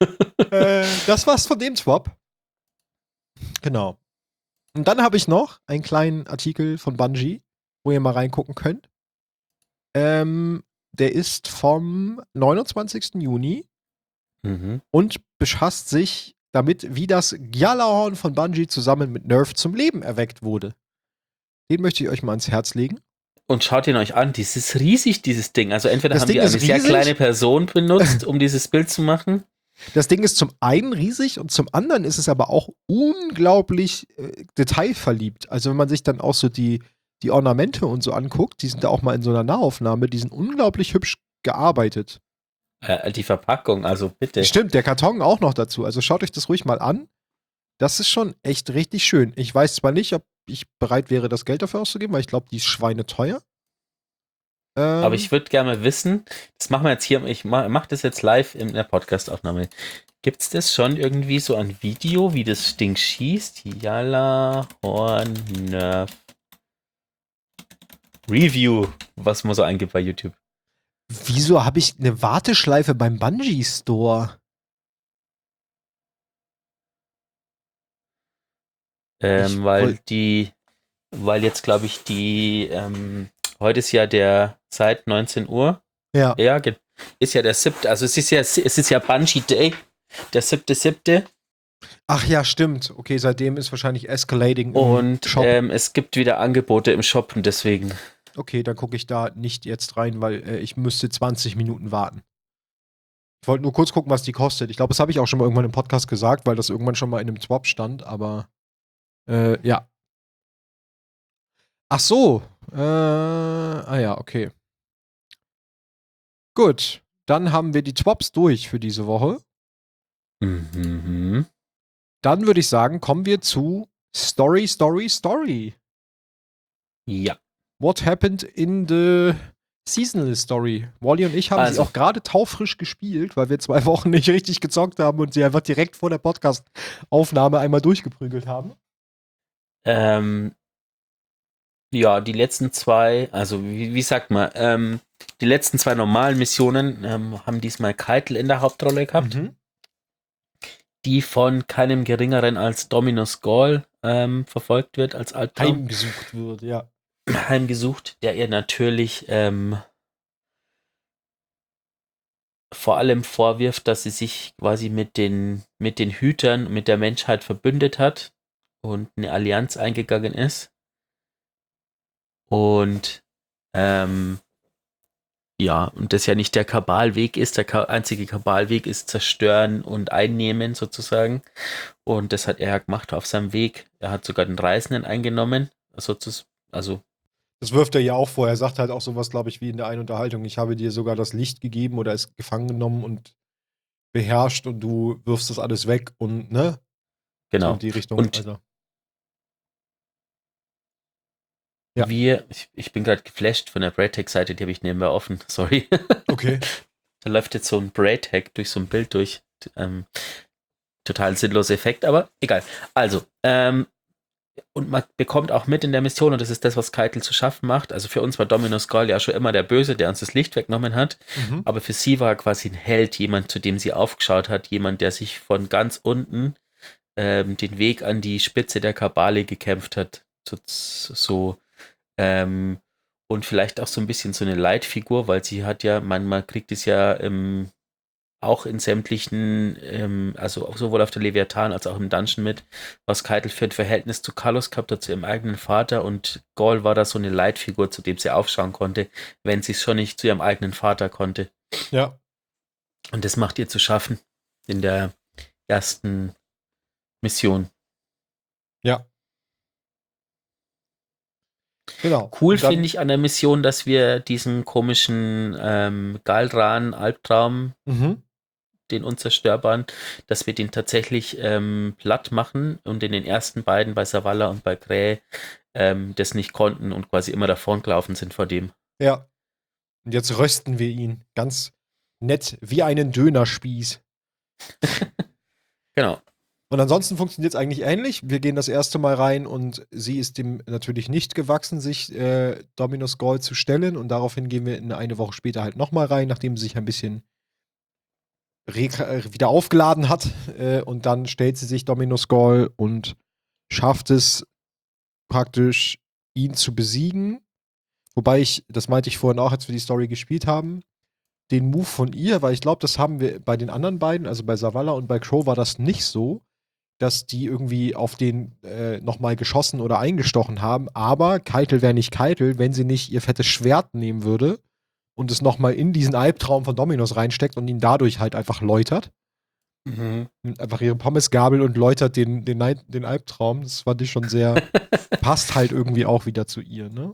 äh, das war's von dem Swap. Genau. Und dann habe ich noch einen kleinen Artikel von Bungie, wo ihr mal reingucken könnt. Ähm, der ist vom neunundzwanzigsten Juni Mhm. und befasst sich damit, wie das Gjallarhorn von Bungie zusammen mit Nerf zum Leben erweckt wurde. Den möchte ich euch mal ans Herz legen. Und schaut ihn euch an, das ist riesig, dieses Ding. Also entweder Das haben Ding die eine ist sehr riesig. kleine Person benutzt, um dieses Bild zu machen. Das Ding ist zum einen riesig und zum anderen ist es aber auch unglaublich äh, detailverliebt. Also wenn man sich dann auch so die, die Ornamente und so anguckt, die sind da auch mal in so einer Nahaufnahme, die sind unglaublich hübsch gearbeitet. Äh, die Verpackung, also bitte. Stimmt, der Karton auch noch dazu. Also schaut euch das ruhig mal an. Das ist schon echt richtig schön. Ich weiß zwar nicht, ob ich bereit wäre, das Geld dafür auszugeben, weil ich glaube, die ist schweineteuer. Ähm, Aber ich würde gerne wissen, das machen wir jetzt hier, ich mache mach das jetzt live in der Podcast-Aufnahme. Gibt es das schon irgendwie so ein Video, wie das Ding schießt? Gjallarhorn Nerf Review, was man so eingibt bei YouTube. Wieso habe ich eine Warteschleife beim Bungie Store? Ähm, Ich weil woll- die, weil jetzt glaube ich die, ähm, heute ist ja der seit neunzehn Uhr. Ja. Ja, ge- ist ja der siebte, also es ist ja, es ist ja Bungie Day, der siebte, siebte. Ach ja, stimmt. Okay, seitdem ist wahrscheinlich Escalating im Und Shop. ähm, es gibt wieder Angebote im Shop und deswegen. Okay, dann gucke ich da nicht jetzt rein, weil äh, ich müsste zwanzig Minuten warten. Ich wollte nur kurz gucken, was die kostet. Ich glaube, das habe ich auch schon mal irgendwann im Podcast gesagt, weil das irgendwann schon mal in einem Swap stand, aber äh, ja. Ach so. Äh, ah ja, okay. Gut. Dann haben wir die Swaps durch für diese Woche. Mhm. Dann würde ich sagen, kommen wir zu Story, Story, Story. Ja. What happened in the Seasonal Story? Wally und ich haben Also. sie auch gerade taufrisch gespielt, weil wir zwei Wochen nicht richtig gezockt haben und sie einfach direkt vor der Podcast-Aufnahme einmal durchgeprügelt haben. Ähm, ja, die letzten zwei, also wie, wie sagt man, ähm, die letzten zwei normalen Missionen ähm, haben diesmal Keitel in der Hauptrolle gehabt, Mhm. die von keinem geringeren als Dominus Gall ähm, verfolgt wird, als Albtraum. Heimgesucht wird, ja. Heimgesucht, der ihr natürlich ähm, vor allem vorwirft, dass sie sich quasi mit den, mit den Hütern, mit der Menschheit verbündet hat und eine Allianz eingegangen ist. Und ähm, ja, und das ja nicht der Kabalweg ist. Der ka- einzige Kabalweg ist zerstören und einnehmen sozusagen. Und das hat er ja gemacht auf seinem Weg. Er hat sogar den Reisenden eingenommen. Also, also Das wirft er ja auch vor. Er sagt halt auch sowas, glaube ich, wie in der einen Unterhaltung. Ich habe dir sogar das Licht gegeben oder es gefangen genommen und beherrscht und du wirfst das alles weg und, ne? So genau. in die Richtung. Und Also. Ja. wir, ich, ich bin gerade geflasht von der Braid-Tag-Seite, die habe ich nebenbei offen. Sorry. Okay. Da läuft jetzt so ein Braid-Tag durch so ein Bild durch. Ähm, total sinnloser Effekt, aber egal. Also, ähm, und man bekommt auch mit in der Mission, und das ist das, was Keitel zu schaffen macht. Also für uns war Dominus Gall ja schon immer der Böse, der uns das Licht weggenommen hat. Mhm. Aber für sie war er quasi ein Held, jemand, zu dem sie aufgeschaut hat, jemand, der sich von ganz unten ähm, den Weg an die Spitze der Kabale gekämpft hat. So, so ähm, und vielleicht auch so ein bisschen so eine Leitfigur, weil sie hat ja, man, man kriegt es ja ähm, auch in sämtlichen, ähm, also auch sowohl auf der Leviathan als auch im Dungeon mit, was Keitel für ein Verhältnis zu Carlos gehabt hat, zu ihrem eigenen Vater, und Gall war da so eine Leitfigur, zu dem sie aufschauen konnte, wenn sie es schon nicht zu ihrem eigenen Vater konnte. Ja. Und das macht ihr zu schaffen in der ersten Mission. Ja. Genau. Cool Und dann- finde ich an der Mission, dass wir diesen komischen ähm, Galran-Albtraum, Mhm. den Unzerstörbaren, dass wir den tatsächlich ähm, platt machen und in den ersten beiden, bei Savala und bei Krähe, ähm, das nicht konnten und quasi immer davon gelaufen sind vor dem. Ja. Und jetzt rösten wir ihn. Ganz nett, wie einen Dönerspieß. Genau. Und ansonsten funktioniert es eigentlich ähnlich. Wir gehen das erste Mal rein und sie ist dem natürlich nicht gewachsen, sich äh, Dominus Gall zu stellen. Und daraufhin gehen wir in eine Woche später halt nochmal rein, nachdem sie sich ein bisschen re- wieder aufgeladen hat. Äh, und dann stellt sie sich Dominus Gall und schafft es praktisch, ihn zu besiegen. Wobei ich, das meinte ich vorhin auch, als wir die Story gespielt haben, den Move von ihr, weil ich glaube, das haben wir bei den anderen beiden, also bei Zavala und bei Crow war das nicht so, dass die irgendwie auf den äh, nochmal geschossen oder eingestochen haben. Aber Keitel wäre nicht Keitel, wenn sie nicht ihr fettes Schwert nehmen würde und es nochmal in diesen Albtraum von Dominus reinsteckt und ihn dadurch halt einfach läutert. Mhm. Nimmt einfach ihre Pommesgabel und läutert den, den, Neid- den Albtraum. Das fand ich schon sehr, passt halt irgendwie auch wieder zu ihr, ne?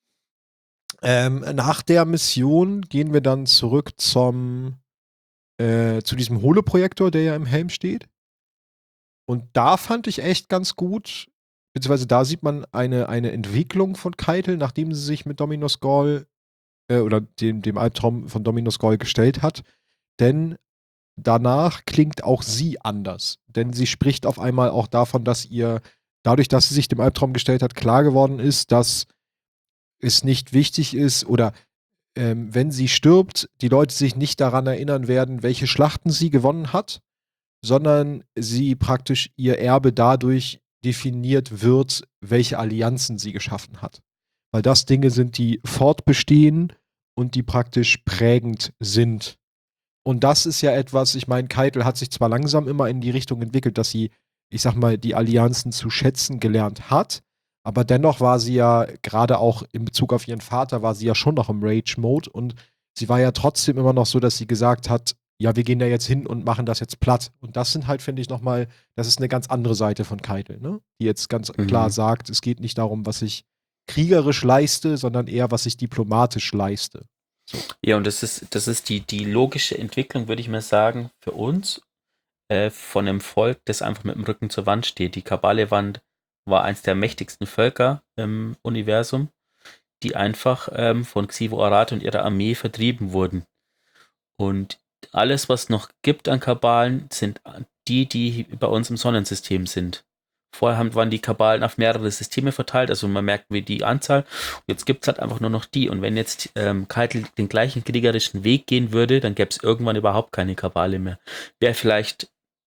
Ähm, nach der Mission gehen wir dann zurück zum, äh, zu diesem Holoprojektor, der ja im Helm steht. Und da fand ich echt ganz gut, beziehungsweise da sieht man eine, eine Entwicklung von Keitel, nachdem sie sich mit Dominus Gall äh, oder dem, dem Albtraum von Dominus Gall gestellt hat. Denn danach klingt auch sie anders. Denn sie spricht auf einmal auch davon, dass ihr, dadurch, dass sie sich dem Albtraum gestellt hat, klar geworden ist, dass es nicht wichtig ist oder ähm, wenn sie stirbt, die Leute sich nicht daran erinnern werden, welche Schlachten sie gewonnen hat, sondern sie praktisch ihr Erbe dadurch definiert wird, welche Allianzen sie geschaffen hat. Weil das Dinge sind, die fortbestehen und die praktisch prägend sind. Und das ist ja etwas, ich meine, Keitel hat sich zwar langsam immer in die Richtung entwickelt, dass sie, ich sag mal, die Allianzen zu schätzen gelernt hat, aber dennoch war sie ja, gerade auch in Bezug auf ihren Vater, war sie ja schon noch im Rage-Mode und sie war ja trotzdem immer noch so, dass sie gesagt hat, ja, wir gehen da jetzt hin und machen das jetzt platt. Und das sind halt, finde ich, nochmal, das ist eine ganz andere Seite von Keitel, ne? Die jetzt ganz Mhm. klar sagt, es geht nicht darum, was ich kriegerisch leiste, sondern eher, was ich diplomatisch leiste. Ja, und das ist, das ist die, die logische Entwicklung, würde ich mal sagen, für uns, äh, von einem Volk, das einfach mit dem Rücken zur Wand steht. Die Kabale-Wand war eins der mächtigsten Völker im Universum, die einfach ähm, von Xivo Arad und ihrer Armee vertrieben wurden. Und alles, was noch gibt an Kabalen, sind die, die bei uns im Sonnensystem sind. Vorher haben, waren die Kabalen auf mehrere Systeme verteilt, also man merkt, wie die Anzahl. Und jetzt gibt es halt einfach nur noch die. Und wenn jetzt ähm, Keitel den gleichen kriegerischen Weg gehen würde, dann gäbe es irgendwann überhaupt keine Kabale mehr. Wäre vielleicht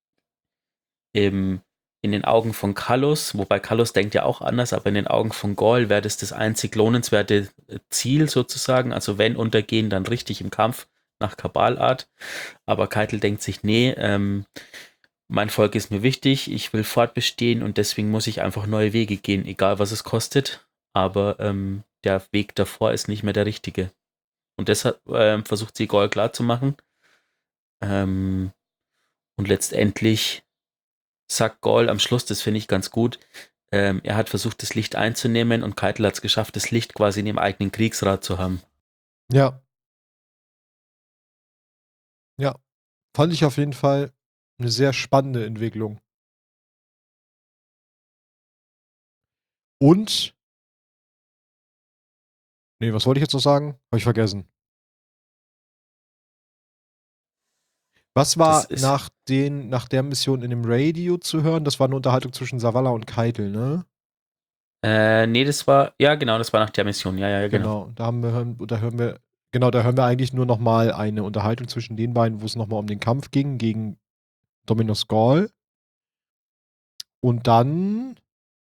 im, in den Augen von Kallus, wobei Kallus denkt ja auch anders, aber in den Augen von Gall wäre das das einzig lohnenswerte Ziel sozusagen. Also wenn untergehen, dann richtig im Kampf nach Kabalart. Aber Keitel denkt sich, nee, ähm, mein Volk ist mir wichtig, ich will fortbestehen und deswegen muss ich einfach neue Wege gehen, egal was es kostet. Aber ähm, der Weg davor ist nicht mehr der richtige. Und deshalb ähm, versucht sie Gall klarzumachen. Ähm, und letztendlich sagt Gall am Schluss, das finde ich ganz gut, ähm, er hat versucht, das Licht einzunehmen und Keitel hat es geschafft, das Licht quasi in dem eigenen Kriegsrat zu haben. Ja. Ja. Fand ich auf jeden Fall eine sehr spannende Entwicklung. Und, nee, was wollte ich jetzt noch sagen? Habe ich vergessen. Was Das war ist, nach, den, nach der Mission in dem Radio zu hören? Das war eine Unterhaltung zwischen Zavala und Keitel, ne? äh, nee, das war, ja genau, das war nach der Mission, ja, ja, ja, genau. Genau. Da haben wir, hören- da hören wir, genau, da hören wir eigentlich nur noch mal eine Unterhaltung zwischen den beiden, wo es noch mal um den Kampf ging gegen Dominus Gall. Und dann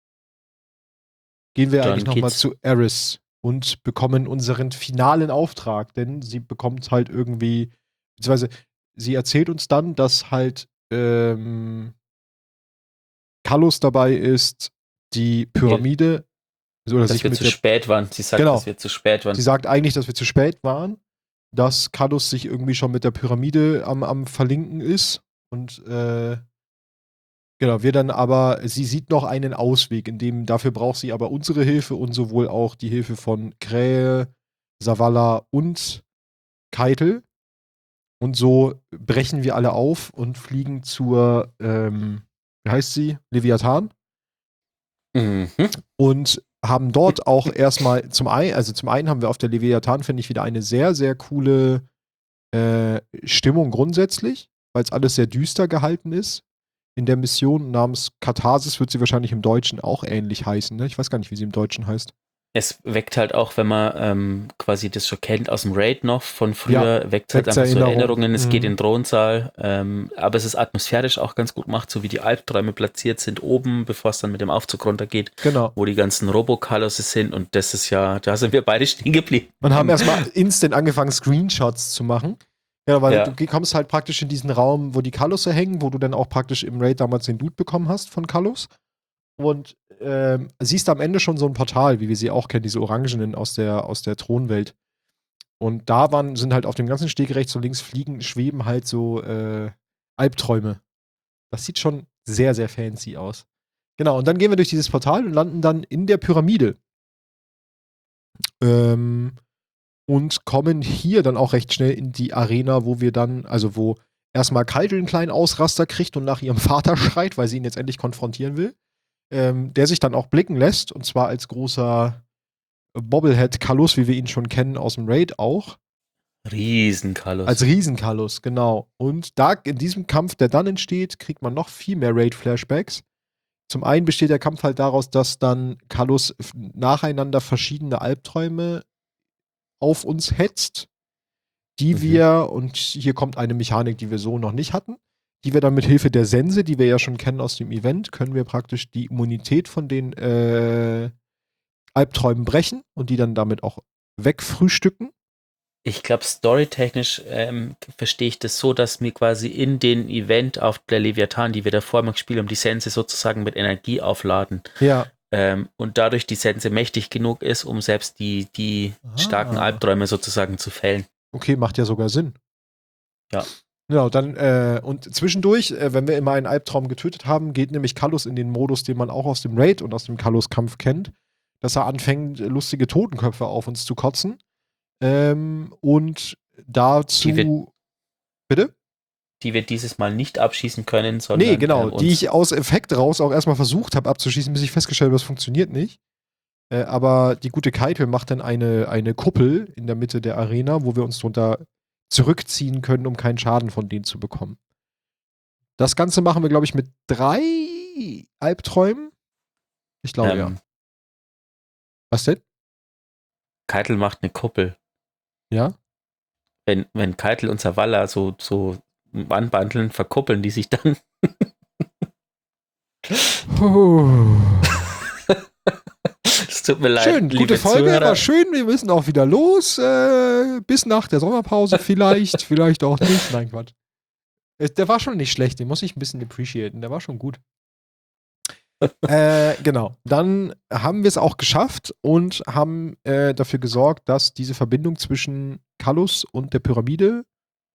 gehen wir eigentlich Dann noch mal geht's, zu Eris und bekommen unseren finalen Auftrag, denn sie bekommt halt irgendwie, beziehungsweise sie erzählt uns dann, dass halt ähm, Kallus dabei ist, die wir, Pyramide oder dass sich wir mit zu der, spät waren. Sie sagt, dass genau, wir zu spät waren. sie sagt eigentlich, dass wir zu spät waren, dass Kallus sich irgendwie schon mit der Pyramide am, am Verlinken ist und äh, genau, wir dann aber, sie sieht noch einen Ausweg, in dem, dafür braucht sie aber unsere Hilfe und sowohl auch die Hilfe von Krähe, Zavala und Keitel. Und so brechen wir alle auf und fliegen zur, ähm, wie heißt sie? Leviathan. Mhm. Und haben dort auch erstmal zum einen, also zum einen haben wir auf der Leviathan, finde ich, wieder eine sehr, sehr coole äh, Stimmung grundsätzlich, weil es alles sehr düster gehalten ist. In der Mission namens Katharsis wird sie wahrscheinlich im Deutschen auch ähnlich heißen. Ne? Ich weiß gar nicht, wie sie im Deutschen heißt. Es weckt halt auch, wenn man ähm, quasi das schon kennt aus dem Raid noch von früher, Ja, weckt halt weckt's einfach so Erinnerung. Erinnerungen. Es Mhm. geht in den Thronsaal, ähm, aber es ist atmosphärisch auch ganz gut gemacht, so wie die Albträume platziert sind oben, bevor es dann mit dem Aufzug runtergeht, Genau. wo die ganzen Robokalosse sind und das ist ja, da sind wir beide stehen geblieben. Und haben erstmal instant angefangen, Screenshots zu machen. Ja, weil Ja. du kommst halt praktisch in diesen Raum, wo die Kalosse hängen, wo du dann auch praktisch im Raid damals den Loot bekommen hast von Kalos. Und ähm, siehst am Ende schon so ein Portal, wie wir sie auch kennen, diese Orangenen aus der, aus der Thronwelt. Und da waren, sind halt auf dem ganzen Steg rechts und links fliegen, schweben halt so äh, Albträume. Das sieht schon sehr, sehr fancy aus. Genau, und dann gehen wir durch dieses Portal und landen dann in der Pyramide. Ähm, und kommen hier dann auch recht schnell in die Arena, wo wir dann, also wo erstmal Keitel einen kleinen Ausraster kriegt und nach ihrem Vater schreit, weil sie ihn jetzt endlich konfrontieren will. Ähm, der sich dann auch blicken lässt, und zwar als großer Bobblehead-Kalus, wie wir ihn schon kennen aus dem Raid auch. Riesenkalos. Als Riesenkalus, genau. Und da in diesem Kampf, der dann entsteht, kriegt man noch viel mehr Raid-Flashbacks. Zum einen besteht der Kampf halt daraus, dass dann Kalus nacheinander verschiedene Albträume auf uns hetzt, die Mhm. wir, und hier kommt eine Mechanik, die wir so noch nicht hatten, die wir dann mit Hilfe der Sense, die wir ja schon kennen aus dem Event, können wir praktisch die Immunität von den äh, Albträumen brechen und die dann damit auch wegfrühstücken. Ich glaube, storytechnisch ähm, verstehe ich das so, dass wir quasi in den Event auf der Leviathan, die wir davor mal gespielt haben, die Sense sozusagen mit Energie aufladen. Ja. Ähm, und dadurch die Sense mächtig genug ist, um selbst die, die Ah. starken Albträume sozusagen zu fällen. Okay, macht ja sogar Sinn. Ja. Genau, dann, äh, und zwischendurch, äh, wenn wir immer einen Albtraum getötet haben, geht nämlich Kalus in den Modus, den man auch aus dem Raid und aus dem Kalus-Kampf kennt, dass er anfängt, lustige Totenköpfe auf uns zu kotzen. Ähm, und dazu. Die wir, bitte? Die wir dieses Mal nicht abschießen können, sondern. Nee, genau, ähm, die ich aus Effekt raus auch erstmal versucht habe abzuschießen, bis ich festgestellt habe, das funktioniert nicht. Äh, aber die gute Keitel macht dann eine, eine Kuppel in der Mitte der Arena, wo wir uns drunter zurückziehen können, um keinen Schaden von denen zu bekommen. Das Ganze machen wir, glaube ich, mit drei Albträumen. Ich glaube, ähm, ja. Was denn? Keitel macht eine Kuppel. Ja? Wenn, wenn Keitel und Zavala so, so anbandeln, verkuppeln die sich dann. Es tut mir leid. Schön, liebe gute Folge, Zuhörer. war schön. Wir müssen auch wieder los. Äh, bis nach der Sommerpause vielleicht, vielleicht auch nicht. Nein, Quatsch. Der war schon nicht schlecht, den muss ich ein bisschen appreciaten. Der war schon gut. äh, genau. Dann haben wir es auch geschafft und haben äh, dafür gesorgt, dass diese Verbindung zwischen Kalus und der Pyramide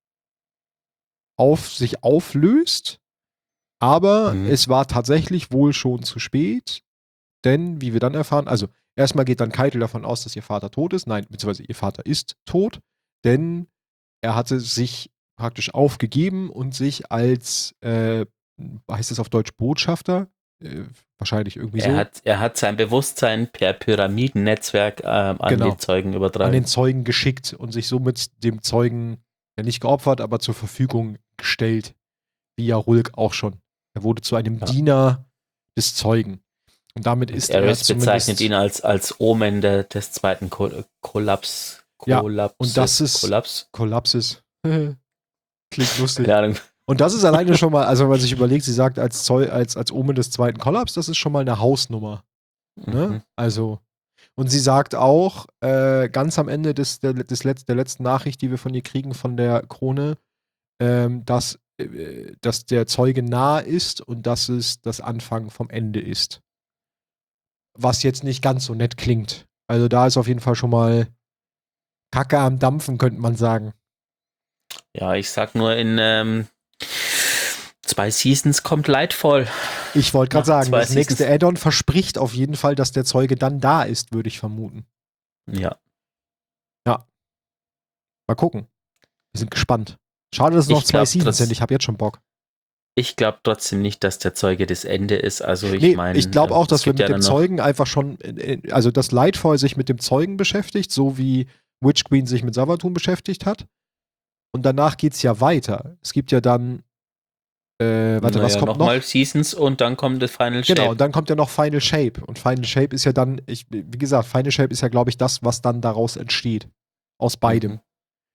auf sich auflöst. Aber Mhm. es war tatsächlich wohl schon zu spät. Denn, wie wir dann erfahren, also erstmal geht dann Keitel davon aus, dass ihr Vater tot ist. Nein, beziehungsweise ihr Vater ist tot. Denn er hatte sich praktisch aufgegeben und sich als, äh, heißt es auf Deutsch, Botschafter? Äh, wahrscheinlich irgendwie Er so. hat, er hat sein Bewusstsein per Pyramidennetzwerk ähm, an Genau. den Zeugen übertragen. An den Zeugen geschickt und sich somit dem Zeugen ja nicht geopfert, aber zur Verfügung gestellt. Wie ja Rulk auch schon. Er wurde zu einem Ja. Diener des Zeugen. Und damit ist er Eris bezeichnet zumindest ihn als, als Omen der, des zweiten Ko Kollaps. Ja, Kollaps. und das ist- Kollaps. Kollapsis. Klingt lustig. Keine Ahnung. Und das ist alleine schon mal, also wenn man sich überlegt, sie sagt als Zoll, als, als Omen des zweiten Kollaps, das ist schon mal eine Hausnummer. Ne? Mhm. Also, und sie sagt auch, äh, ganz am Ende des, der, des Letz-, der letzten Nachricht, die wir von ihr kriegen, von der Krone, ähm, dass, äh, dass der Zeuge nah ist und dass es das Anfang vom Ende ist. Was jetzt nicht ganz so nett klingt. Also da ist auf jeden Fall schon mal Kacke am Dampfen, könnte man sagen. Ja, ich sag nur, in ähm, zwei Seasons kommt Lightfall. Ich wollte gerade Nach sagen, zwei das nächste Seasons. Add-on verspricht auf jeden Fall, dass der Zeuge dann da ist, würde ich vermuten. Ja. Mal gucken. Wir sind gespannt. Schade, dass es noch Ich zwei glaub, Seasons trotz- sind. Ich habe jetzt schon Bock. Ich glaube trotzdem nicht, dass der Zeuge das Ende ist. Also ich Nee, meine. ich glaube auch, dass wir mit ja dem dann noch- Zeugen einfach schon, äh, also dass Lightfall sich mit dem Zeugen beschäftigt, so wie Witch Queen sich mit Savathun beschäftigt hat. Und danach geht es ja weiter. Es gibt ja dann Äh, warte, was Naja, kommt noch? nochmal Seasons und dann kommt das Final Shape. Genau, und dann kommt ja noch Final Shape. Und Final Shape ist ja dann, ich, wie gesagt, Final Shape ist ja, glaube ich, das, was dann daraus entsteht. Aus beidem. Mhm.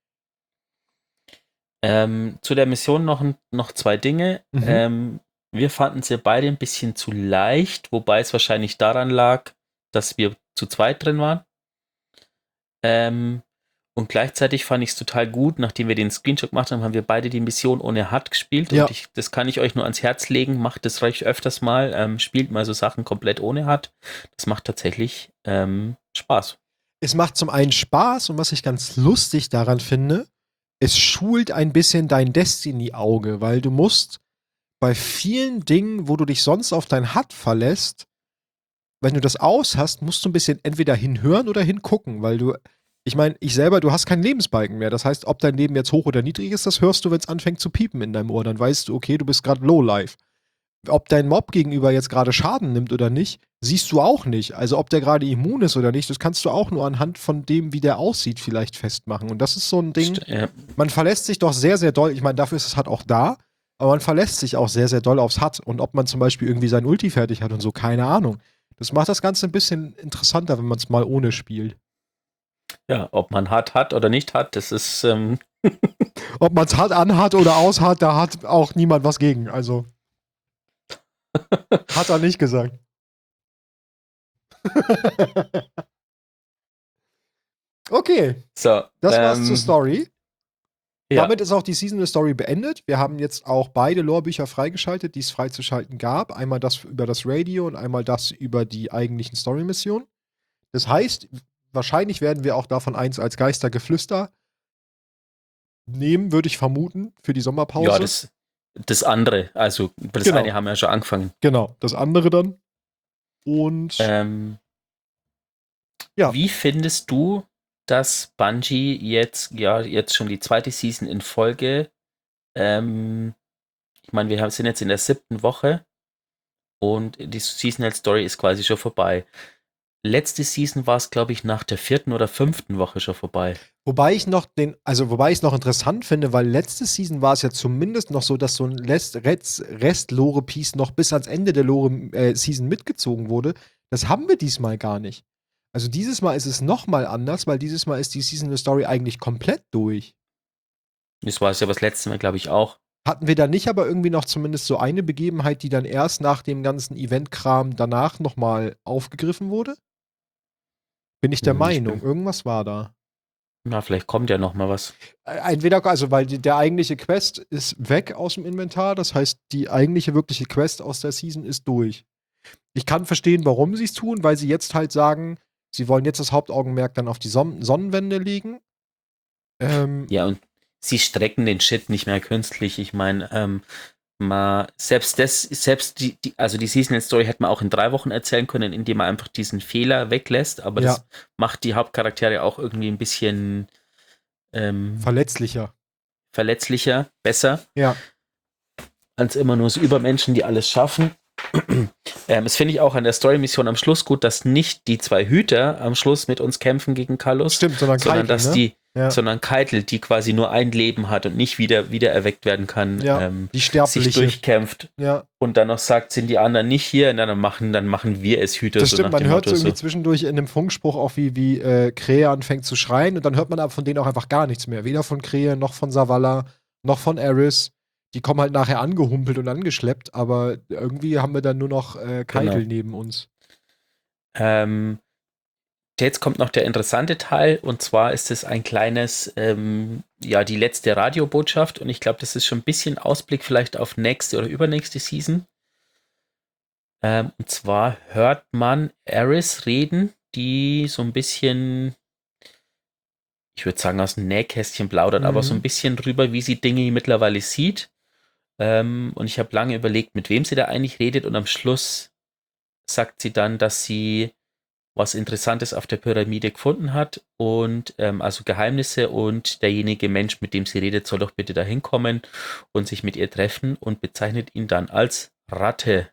Ähm, zu der Mission noch, noch zwei Dinge. Mhm. Ähm, wir fanden sie beide ein bisschen zu leicht, wobei es wahrscheinlich daran lag, dass wir zu zweit drin waren. Ähm, und gleichzeitig fand ich es total gut, nachdem wir den Screenshot gemacht haben, haben wir beide die Mission ohne H U D gespielt. Ja. Und ich, das kann ich euch nur ans Herz legen. Macht das recht öfters mal. Ähm, spielt mal so Sachen komplett ohne H U D. Das macht tatsächlich ähm, Spaß. Es macht zum einen Spaß und was ich ganz lustig daran finde, es schult ein bisschen dein Destiny-Auge, weil du musst bei vielen Dingen, wo du dich sonst auf dein H U D verlässt, wenn du das aus hast, musst du ein bisschen entweder hinhören oder hingucken, weil du, ich meine, ich selber, du hast keinen Lebensbalken mehr. Das heißt, ob dein Leben jetzt hoch oder niedrig ist, das hörst du, wenn es anfängt zu piepen in deinem Ohr. Dann weißt du, okay, du bist gerade Lowlife. Ob dein Mob gegenüber jetzt gerade Schaden nimmt oder nicht, siehst du auch nicht. Also ob der gerade immun ist oder nicht, das kannst du auch nur anhand von dem, wie der aussieht, vielleicht festmachen. Und das ist so ein Ding, St- ja. man verlässt sich doch sehr, sehr doll, ich meine, dafür ist es halt auch da, aber man verlässt sich auch sehr, sehr doll aufs H U D. Und ob man zum Beispiel irgendwie sein Ulti fertig hat und so, keine Ahnung. Das macht das Ganze ein bisschen interessanter, wenn man es mal ohne spielt. Ja, ob man H U D hat oder nicht hat, das ist ähm, Ob man es hart anhat oder aushat, da hat auch niemand was gegen. Also hat er nicht gesagt. Okay, so. das war's ähm, zur Story. Ja, Damit ist auch die Seasonal Story beendet. Wir haben jetzt auch beide Lore-Bücher freigeschaltet, die es freizuschalten gab. Einmal das über das Radio und einmal das über die eigentlichen Story-Missionen. Das heißt, wahrscheinlich werden wir auch davon eins als Geistergeflüster nehmen, würde ich vermuten, für die Sommerpause. ja, das, das andere, also das Genau. eine haben wir ja schon angefangen. Genau, das andere dann. Und Ähm, Ja. Wie findest du, dass Bungie jetzt, ja, jetzt schon die zweite Season in Folge, ähm, ich meine, wir haben- sind jetzt in der siebten Woche und die Seasonal Story ist quasi schon vorbei. Letzte Season war es, glaube ich, nach der vierten oder fünften Woche schon vorbei. Wobei ich noch den, also wobei ich es noch interessant finde, weil letzte Season war es ja zumindest noch so, dass so ein Rest, Rest, Rest-Lore-Piece noch bis ans Ende der Lore-Season mitgezogen wurde. Das haben wir diesmal gar nicht. Also dieses Mal ist es noch mal anders, weil dieses Mal ist die Seasonal Story eigentlich komplett durch. Das war es ja das letzte Mal, glaube ich, auch. Hatten wir da nicht aber irgendwie noch zumindest so eine Begebenheit, die dann erst nach dem ganzen Event-Kram danach noch mal aufgegriffen wurde? Bin ich der Hm, ich Meinung. bin- Irgendwas war da. Na, vielleicht kommt ja noch mal was. Äh, Entweder, also weil die, der eigentliche Quest ist weg aus dem Inventar, das heißt, die eigentliche wirkliche Quest aus der Season ist durch. Ich kann verstehen, warum sie es tun, weil sie jetzt halt sagen, sie wollen jetzt das Hauptaugenmerk dann auf die Son Sonnenwende legen. Ähm, Ja, und sie strecken den Shit nicht mehr künstlich. Ich meine, ähm, mal, selbst das, selbst die, die, also die Seasonal Story hätte man auch in drei Wochen erzählen können, indem man einfach diesen Fehler weglässt, aber Ja. das macht die Hauptcharaktere auch irgendwie ein bisschen ähm, verletzlicher. verletzlicher, besser, Ja. als immer nur so Übermenschen, die alles schaffen. ähm, das finde ich auch an der Story-Mission am Schluss gut, dass nicht die zwei Hüter am Schluss mit uns kämpfen gegen Kallus, Stimmt, sondern sondern Keitel, dass ne? die, Ja. sondern Keitel, die quasi nur ein Leben hat und nicht wieder, wieder erweckt werden kann, Ja, ähm, die sich Sterbliche. durchkämpft Ja. und dann noch sagt, sind die anderen nicht hier, und dann machen, dann machen wir es Hüter. Das so stimmt, nach man dem hört Motto, so irgendwie so. zwischendurch in dem Funkspruch auch, wie, wie äh, Krähe anfängt zu schreien und dann hört man aber von denen auch einfach gar nichts mehr. Weder von Krähe, noch von Savala, noch von Eris. Die kommen halt nachher angehumpelt und angeschleppt, aber irgendwie haben wir dann nur noch äh, Keitel Genau. neben uns. Ähm, jetzt kommt noch der interessante Teil, und zwar ist es ein kleines, ähm, ja, die letzte Radiobotschaft, und ich glaube, das ist schon ein bisschen Ausblick vielleicht auf nächste oder übernächste Season. Ähm, und zwar hört man Eris reden, die so ein bisschen, ich würde sagen, aus dem Nähkästchen plaudert, Mhm. aber so ein bisschen drüber, wie sie Dinge mittlerweile sieht. Ähm, und ich habe lange überlegt, mit wem sie da eigentlich redet, und am Schluss sagt sie dann, dass sie was Interessantes auf der Pyramide gefunden hat und ähm, also Geheimnisse, und derjenige Mensch, mit dem sie redet, soll doch bitte da hinkommen und sich mit ihr treffen, und bezeichnet ihn dann als Ratte,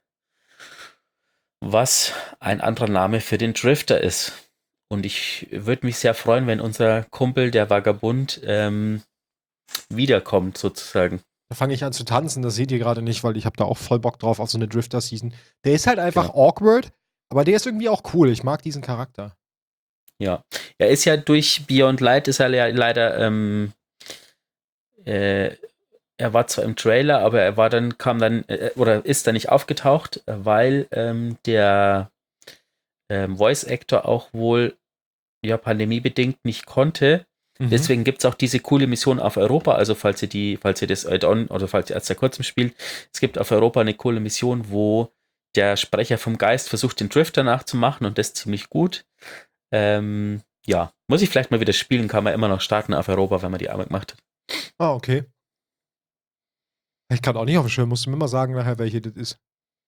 was ein anderer Name für den Drifter ist. Und ich würde mich sehr freuen, wenn unser Kumpel, der Vagabund, ähm, wiederkommt sozusagen. Da fange ich an zu tanzen, das seht ihr gerade nicht, weil ich habe da auch voll Bock drauf auf so eine Drifter-Season. Der ist halt einfach Genau. awkward, aber der ist irgendwie auch cool. Ich mag diesen Charakter. Ja. Er ist ja durch Beyond Light, ist er ja leider, ähm, äh, er war zwar im Trailer, aber er war dann, kam dann, äh, oder ist dann nicht aufgetaucht, weil ähm, der ähm, Voice Actor auch wohl, ja, pandemiebedingt nicht konnte. Mhm. Deswegen gibt es auch diese coole Mission auf Europa. Also falls ihr die, falls ihr das Add-on oder falls ihr erst seit kurzem spielt, es gibt auf Europa eine coole Mission, wo der Sprecher vom Geist versucht, den Drifter nachzumachen und das ziemlich gut. Ähm, ja, muss ich vielleicht mal wieder spielen, kann man immer noch starten auf Europa, wenn man die Arbeit gemacht hat. Ah, okay. Ich kann auch nicht auf dem Schirm, musst du mir mal sagen nachher, welche das ist.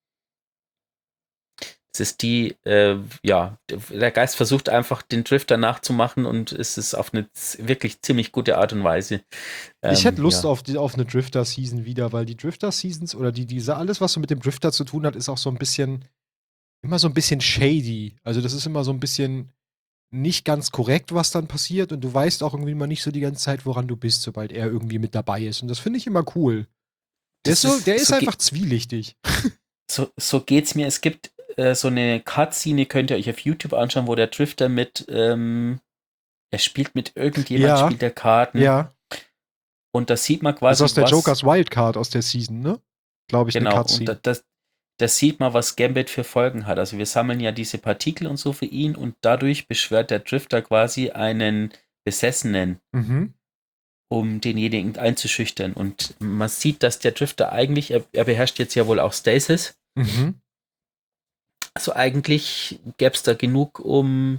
Es ist die, äh, ja, der Geist versucht einfach den Drifter nachzumachen und es ist auf eine z- wirklich ziemlich gute Art und Weise. Ähm, Ich hätte Lust ja. auf, die, auf eine Drifter-Season wieder, weil die Drifter-Seasons oder die, diese, alles, was so mit dem Drifter zu tun hat, ist auch so ein bisschen, immer so ein bisschen shady. Also das ist immer so ein bisschen nicht ganz korrekt, was dann passiert und du weißt auch irgendwie mal nicht so die ganze Zeit, woran du bist, sobald er irgendwie mit dabei ist. Und das finde ich immer cool. Der ist, Das so, ist, der ist so, einfach zwielichtig. so, so geht's mir. Es gibt äh, so eine Cutscene, könnt ihr euch auf YouTube anschauen, wo der Drifter mit, ähm, er spielt mit irgendjemand, Ja, spielt der Karten ja. und da sieht man Das quasi, ist aus der was, Jokers Wildcard aus der Season, ne? Glaube ich, eine genau, und da, Cutscene. das, das sieht man, was Gambit für Folgen hat. Also wir sammeln ja diese Partikel und so für ihn und dadurch beschwört der Drifter quasi einen Besessenen, Mhm. um denjenigen einzuschüchtern. Und man sieht, dass der Drifter eigentlich, er, er beherrscht jetzt ja wohl auch Stasis. Mhm. Also eigentlich gäbe es da genug, um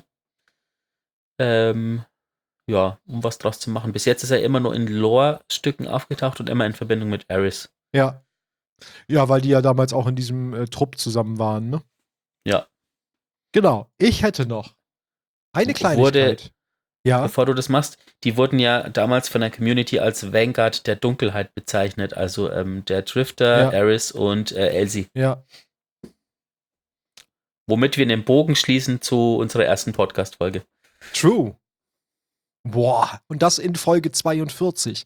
ähm, ja, um was draus zu machen. Bis jetzt ist er immer nur in Lore-Stücken aufgetaucht und immer in Verbindung mit Ares. Ja. Ja, weil die ja damals auch in diesem äh, Trupp zusammen waren, ne? Ja. Genau. Ich hätte noch eine Wurde, Kleinigkeit. Ja. bevor du das machst, die wurden ja damals von der Community als Vanguard der Dunkelheit bezeichnet. Also ähm, der Drifter, Ja. Ares und äh, Elsie. Ja. Womit wir den Bogen schließen zu unserer ersten Podcast-Folge. True. Boah. Und das in Folge zweiundvierzig.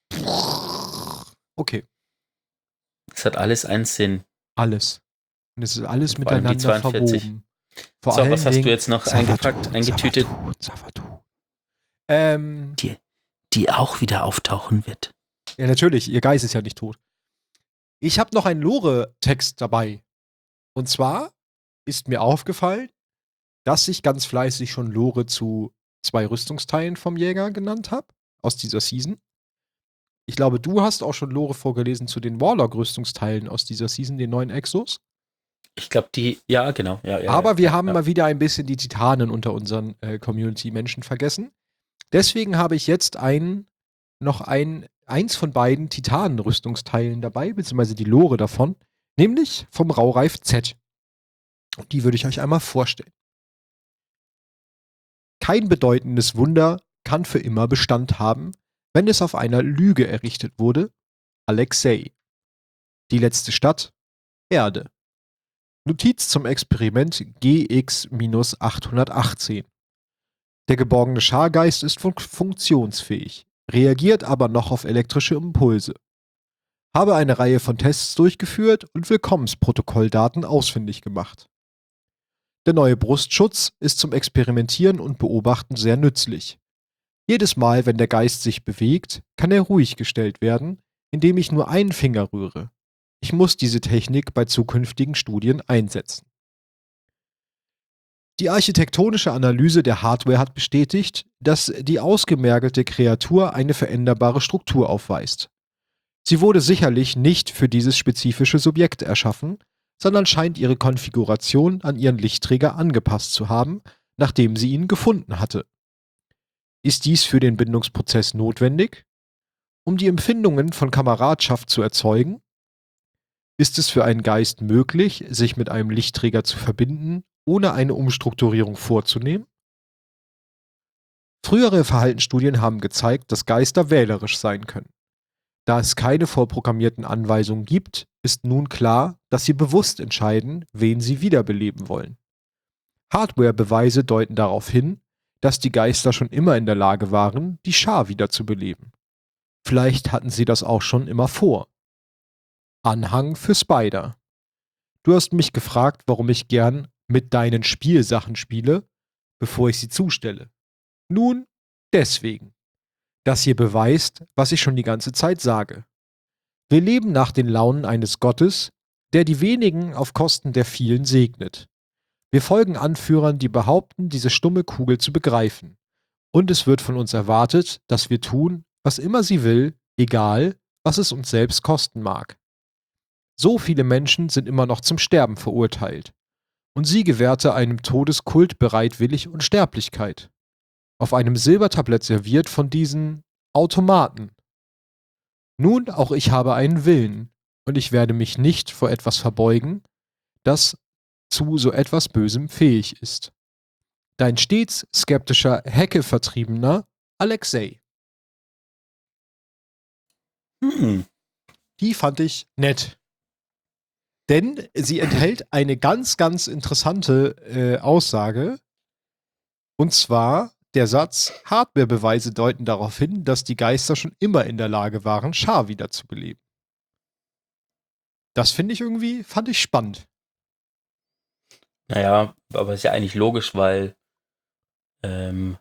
Okay. Es hat alles einen Sinn. Alles. Und es ist alles Vor allem die miteinander zweiundvierzig. verwoben. Vor So, allen was hast Dingen du jetzt noch eingepackt, eingetütet? Savatu, Savatu. Ähm, Die, die auch wieder auftauchen wird. ja, natürlich. Ihr Geist ist ja nicht tot. Ich habe noch einen Lore-Text dabei. Und zwar ist mir aufgefallen, dass ich ganz fleißig schon Lore zu zwei Rüstungsteilen vom Jäger genannt habe, aus dieser Season. Ich glaube, du hast auch schon Lore vorgelesen zu den Warlock-Rüstungsteilen aus dieser Season, den neuen Exos. Ich glaube, die, ja, genau. Ja, ja, Aber ja, wir ja, haben ja. mal wieder ein bisschen die Titanen unter unseren äh, Community-Menschen vergessen. Deswegen habe ich jetzt ein, noch ein, eins von beiden Titanen-Rüstungsteilen dabei, beziehungsweise die Lore davon, nämlich vom Raureif Z. Und die würde ich euch einmal vorstellen. Kein bedeutendes Wunder kann für immer Bestand haben, wenn es auf einer Lüge errichtet wurde. Alexei. Die letzte Stadt. Erde. Notiz zum Experiment G X achthundertachtzehn. Der geborgene Schargeist ist fun funktionsfähig, reagiert aber noch auf elektrische Impulse. Habe eine Reihe von Tests durchgeführt und Willkommensprotokolldaten ausfindig gemacht. Der neue Brustschutz ist zum Experimentieren und Beobachten sehr nützlich. Jedes Mal, wenn der Geist sich bewegt, kann er ruhig gestellt werden, indem ich nur einen Finger rühre. Ich muss diese Technik bei zukünftigen Studien einsetzen. Die architektonische Analyse der Hardware hat bestätigt, dass die ausgemergelte Kreatur eine veränderbare Struktur aufweist. Sie wurde sicherlich nicht für dieses spezifische Subjekt erschaffen, sondern scheint ihre Konfiguration an ihren Lichtträger angepasst zu haben, nachdem sie ihn gefunden hatte. Ist dies für den Bindungsprozess notwendig? Um die Empfindungen von Kameradschaft zu erzeugen? Ist es für einen Geist möglich, sich mit einem Lichtträger zu verbinden, ohne eine Umstrukturierung vorzunehmen? Frühere Verhaltensstudien haben gezeigt, dass Geister wählerisch sein können. Da es keine vorprogrammierten Anweisungen gibt, ist nun klar, dass sie bewusst entscheiden, wen sie wiederbeleben wollen. Hardware-Beweise deuten darauf hin, dass die Geister schon immer in der Lage waren, die Schar wiederzubeleben. Vielleicht hatten sie das auch schon immer vor. Anhang für Spider. Du hast mich gefragt, warum ich gern mit deinen Spielsachen spiele, bevor ich sie zustelle. Nun, deswegen. Das hier beweist, was ich schon die ganze Zeit sage. Wir leben nach den Launen eines Gottes, der die wenigen auf Kosten der vielen segnet. Wir folgen Anführern, die behaupten, diese stumme Kugel zu begreifen. Und es wird von uns erwartet, dass wir tun, was immer sie will, egal, was es uns selbst kosten mag. So viele Menschen sind immer noch zum Sterben verurteilt. Und sie gewährte einem Todeskult bereitwillig Unsterblichkeit. Auf einem Silbertablett serviert von diesen Automaten. Nun, auch ich habe einen Willen, und ich werde mich nicht vor etwas verbeugen, das zu so etwas Bösem fähig ist. Dein stets skeptischer Hecke-Vertriebener Alexei. Hm. Die fand ich nett. Denn sie enthält eine ganz, ganz interessante äh, Aussage. Und zwar der Satz, Hardware-Beweise deuten darauf hin, dass die Geister schon immer in der Lage waren, Schar wiederzubeleben. Das finde ich irgendwie, fand ich spannend. Naja, aber ist ja eigentlich logisch, weil ähm,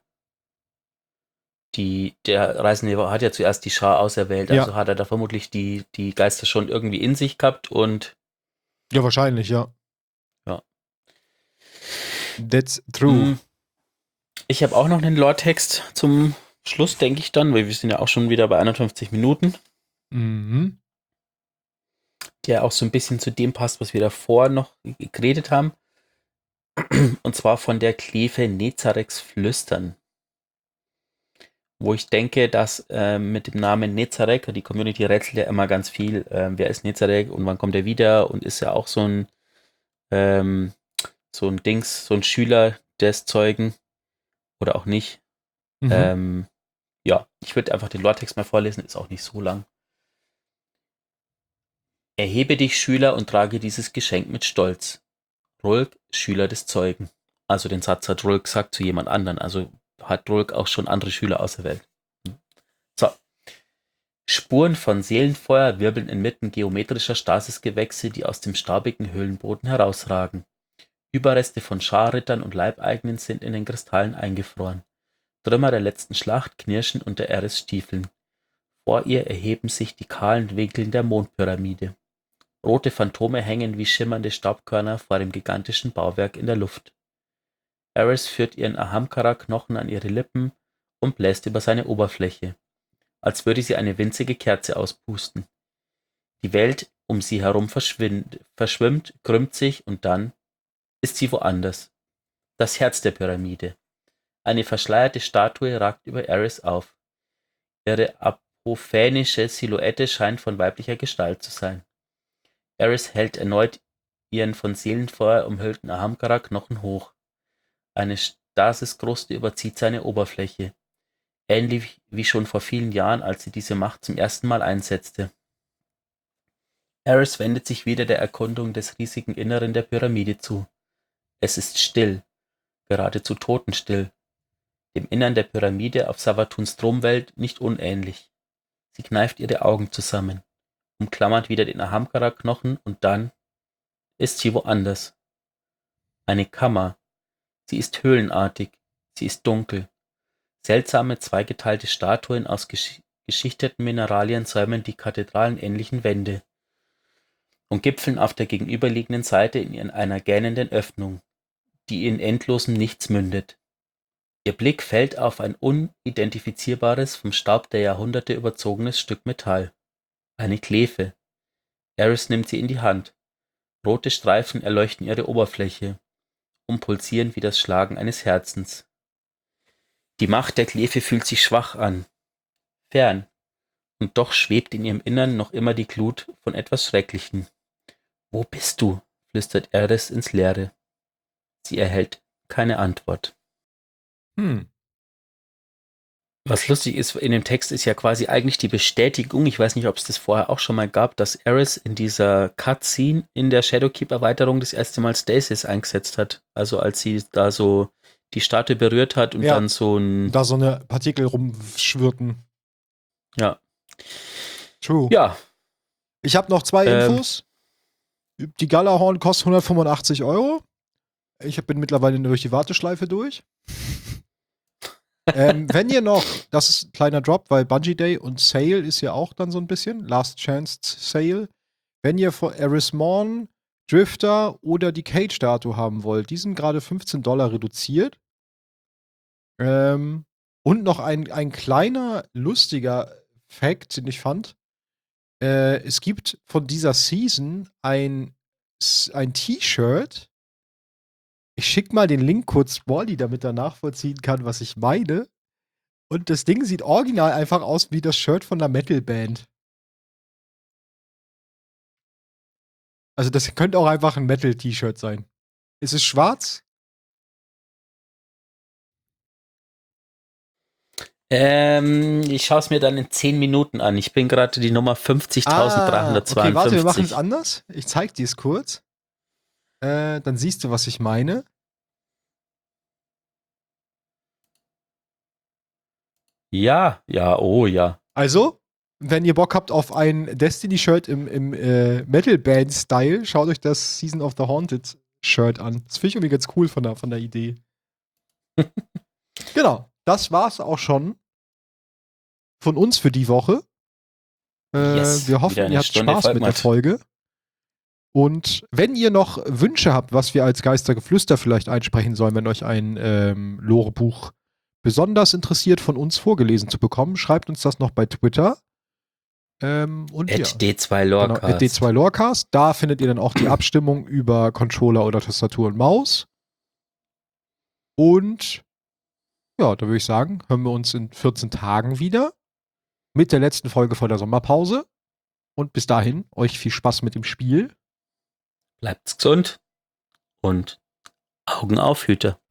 die, der Reisende hat ja zuerst die Schar auserwählt, also Ja. hat er da vermutlich die, die Geister schon irgendwie in sich gehabt und Ja, wahrscheinlich, ja. Ja. That's true. Mm, Ich habe auch noch einen Lore-Text zum Schluss, denke ich dann, weil wir sind ja auch schon wieder bei einundfünfzig Minuten, Mhm. der auch so ein bisschen zu dem passt, was wir davor noch geredet haben. Und zwar von der Klefe Nezarex Flüstern. Wo ich denke, dass äh, mit dem Namen Nezarek, die Community rätselt ja immer ganz viel, äh, wer ist Nezarek und wann kommt er wieder und ist ja auch so ein ähm, so ein Dings, so ein Schüler des Zeugen oder auch nicht. Mhm. Ähm, ja, ich würde einfach den Lore-Text mal vorlesen, ist auch nicht so lang. Erhebe dich, Schüler, und trage dieses Geschenk mit Stolz. Rulk, Schüler des Zeugen. Also den Satz hat Rulk gesagt zu jemand anderen, also hat Rulk auch schon andere Schüler auserwählt. So. Spuren von Seelenfeuer wirbeln inmitten geometrischer Stasisgewächse, die aus dem staubigen Höhlenboden herausragen. Überreste von Scharrittern und Leibeigenen sind in den Kristallen eingefroren. Trümmer der letzten Schlacht knirschen unter Eris Stiefeln. Vor ihr erheben sich die kahlen Winkeln der Mondpyramide. Rote Phantome hängen wie schimmernde Staubkörner vor dem gigantischen Bauwerk in der Luft. Eris führt ihren Ahamkara-Knochen an ihre Lippen und bläst über seine Oberfläche, als würde sie eine winzige Kerze auspusten. Die Welt um sie herum verschwimmt, krümmt sich und dann ist sie woanders. Das Herz der Pyramide. Eine verschleierte Statue ragt über Eris auf. Ihre apophanische Silhouette scheint von weiblicher Gestalt zu sein. Eris hält erneut ihren von Seelenfeuer umhüllten Ahamkara-Knochen hoch. Eine Stasiskruste überzieht seine Oberfläche, ähnlich wie schon vor vielen Jahren, als sie diese Macht zum ersten Mal einsetzte. Eris wendet sich wieder der Erkundung des riesigen Inneren der Pyramide zu. Es ist still, geradezu totenstill, dem Innern der Pyramide auf Savatuns Stromwelt nicht unähnlich. Sie kneift ihre Augen zusammen, umklammert wieder den Ahamkara-Knochen und dann ist sie woanders. Eine Kammer. Sie ist höhlenartig, sie ist dunkel. Seltsame zweigeteilte Statuen aus gesch- geschichteten Mineralien säumen die kathedralenähnlichen Wände und gipfeln auf der gegenüberliegenden Seite in einer gähnenden Öffnung, die in endlosem Nichts mündet. Ihr Blick fällt auf ein unidentifizierbares, vom Staub der Jahrhunderte überzogenes Stück Metall. Eine Klefe. Eris nimmt sie in die Hand. Rote Streifen erleuchten ihre Oberfläche und pulsieren wie das Schlagen eines Herzens. Die Macht der Klefe fühlt sich schwach an, fern, und doch schwebt in ihrem Innern noch immer die Glut von etwas Schrecklichem. »Wo bist du?« flüstert Eris ins Leere. Sie erhält keine Antwort. Hm. Was lustig ist, in dem Text ist ja quasi eigentlich die Bestätigung, ich weiß nicht, ob es das vorher auch schon mal gab, dass Eris in dieser Cutscene in der Shadowkeep-Erweiterung das erste Mal Stasis eingesetzt hat. Also als sie da so die Statue berührt hat und Ja, dann so ein... Da so eine Partikel rumschwirrten. Ja, True. Ja. Ich habe noch zwei Ähm. Infos. Die Gjallarhorn kostet hundertfünfundachtzig Euro. Ich bin mittlerweile durch die Warteschleife durch. ähm, wenn ihr noch, das ist ein kleiner Drop, weil Bungie Day und Sale ist ja auch dann so ein bisschen, Last Chance Sale. Wenn ihr von Eris Morn, Drifter oder die Cage-Statue haben wollt, die sind gerade fünfzehn Dollar reduziert. Ähm, und noch ein, ein kleiner, lustiger Fact, den ich fand. Äh, es gibt von dieser Season ein, ein T-Shirt. Ich schick mal den Link kurz Wally, damit er nachvollziehen kann, was ich meine. Und das Ding sieht original einfach aus wie das Shirt von einer Metal-Band. Also das könnte auch einfach ein Metal-T-Shirt sein. Ist es schwarz? Ähm, ich schaue es mir dann in zehn Minuten an. Ich bin gerade die Nummer Ah, fünfzigtausenddreihundertzweiundfünfzig. okay, warte, wir machen es anders. Ich zeig dir es kurz. Äh, dann siehst du, was ich meine. Ja, ja, oh ja. Also, wenn ihr Bock habt auf ein Destiny-Shirt im, im äh, Metal-Band-Style, schaut euch das Season of the Haunted-Shirt an. Das finde ich irgendwie ganz cool von der, von der Idee. Genau, das war's auch schon von uns für die Woche. Äh, Yes, wir hoffen, wieder eine ihr habt Stunde Spaß mit der Folgenmord. Folge. Und wenn ihr noch Wünsche habt, was wir als Geistergeflüster vielleicht einsprechen sollen, wenn euch ein ähm, Lore-Buch besonders interessiert, von uns vorgelesen zu bekommen, schreibt uns das noch bei Twitter. Ähm, und ja, At D zwei genau, Lorecast. at D zwei Lorecast. Da findet ihr dann auch die Abstimmung über Controller oder Tastatur und Maus. Und ja, da würde ich sagen, hören wir uns in vierzehn Tagen wieder mit der letzten Folge vor der Sommerpause. Und bis dahin, euch viel Spaß mit dem Spiel. Bleibt's gesund und Augen auf, Hüte.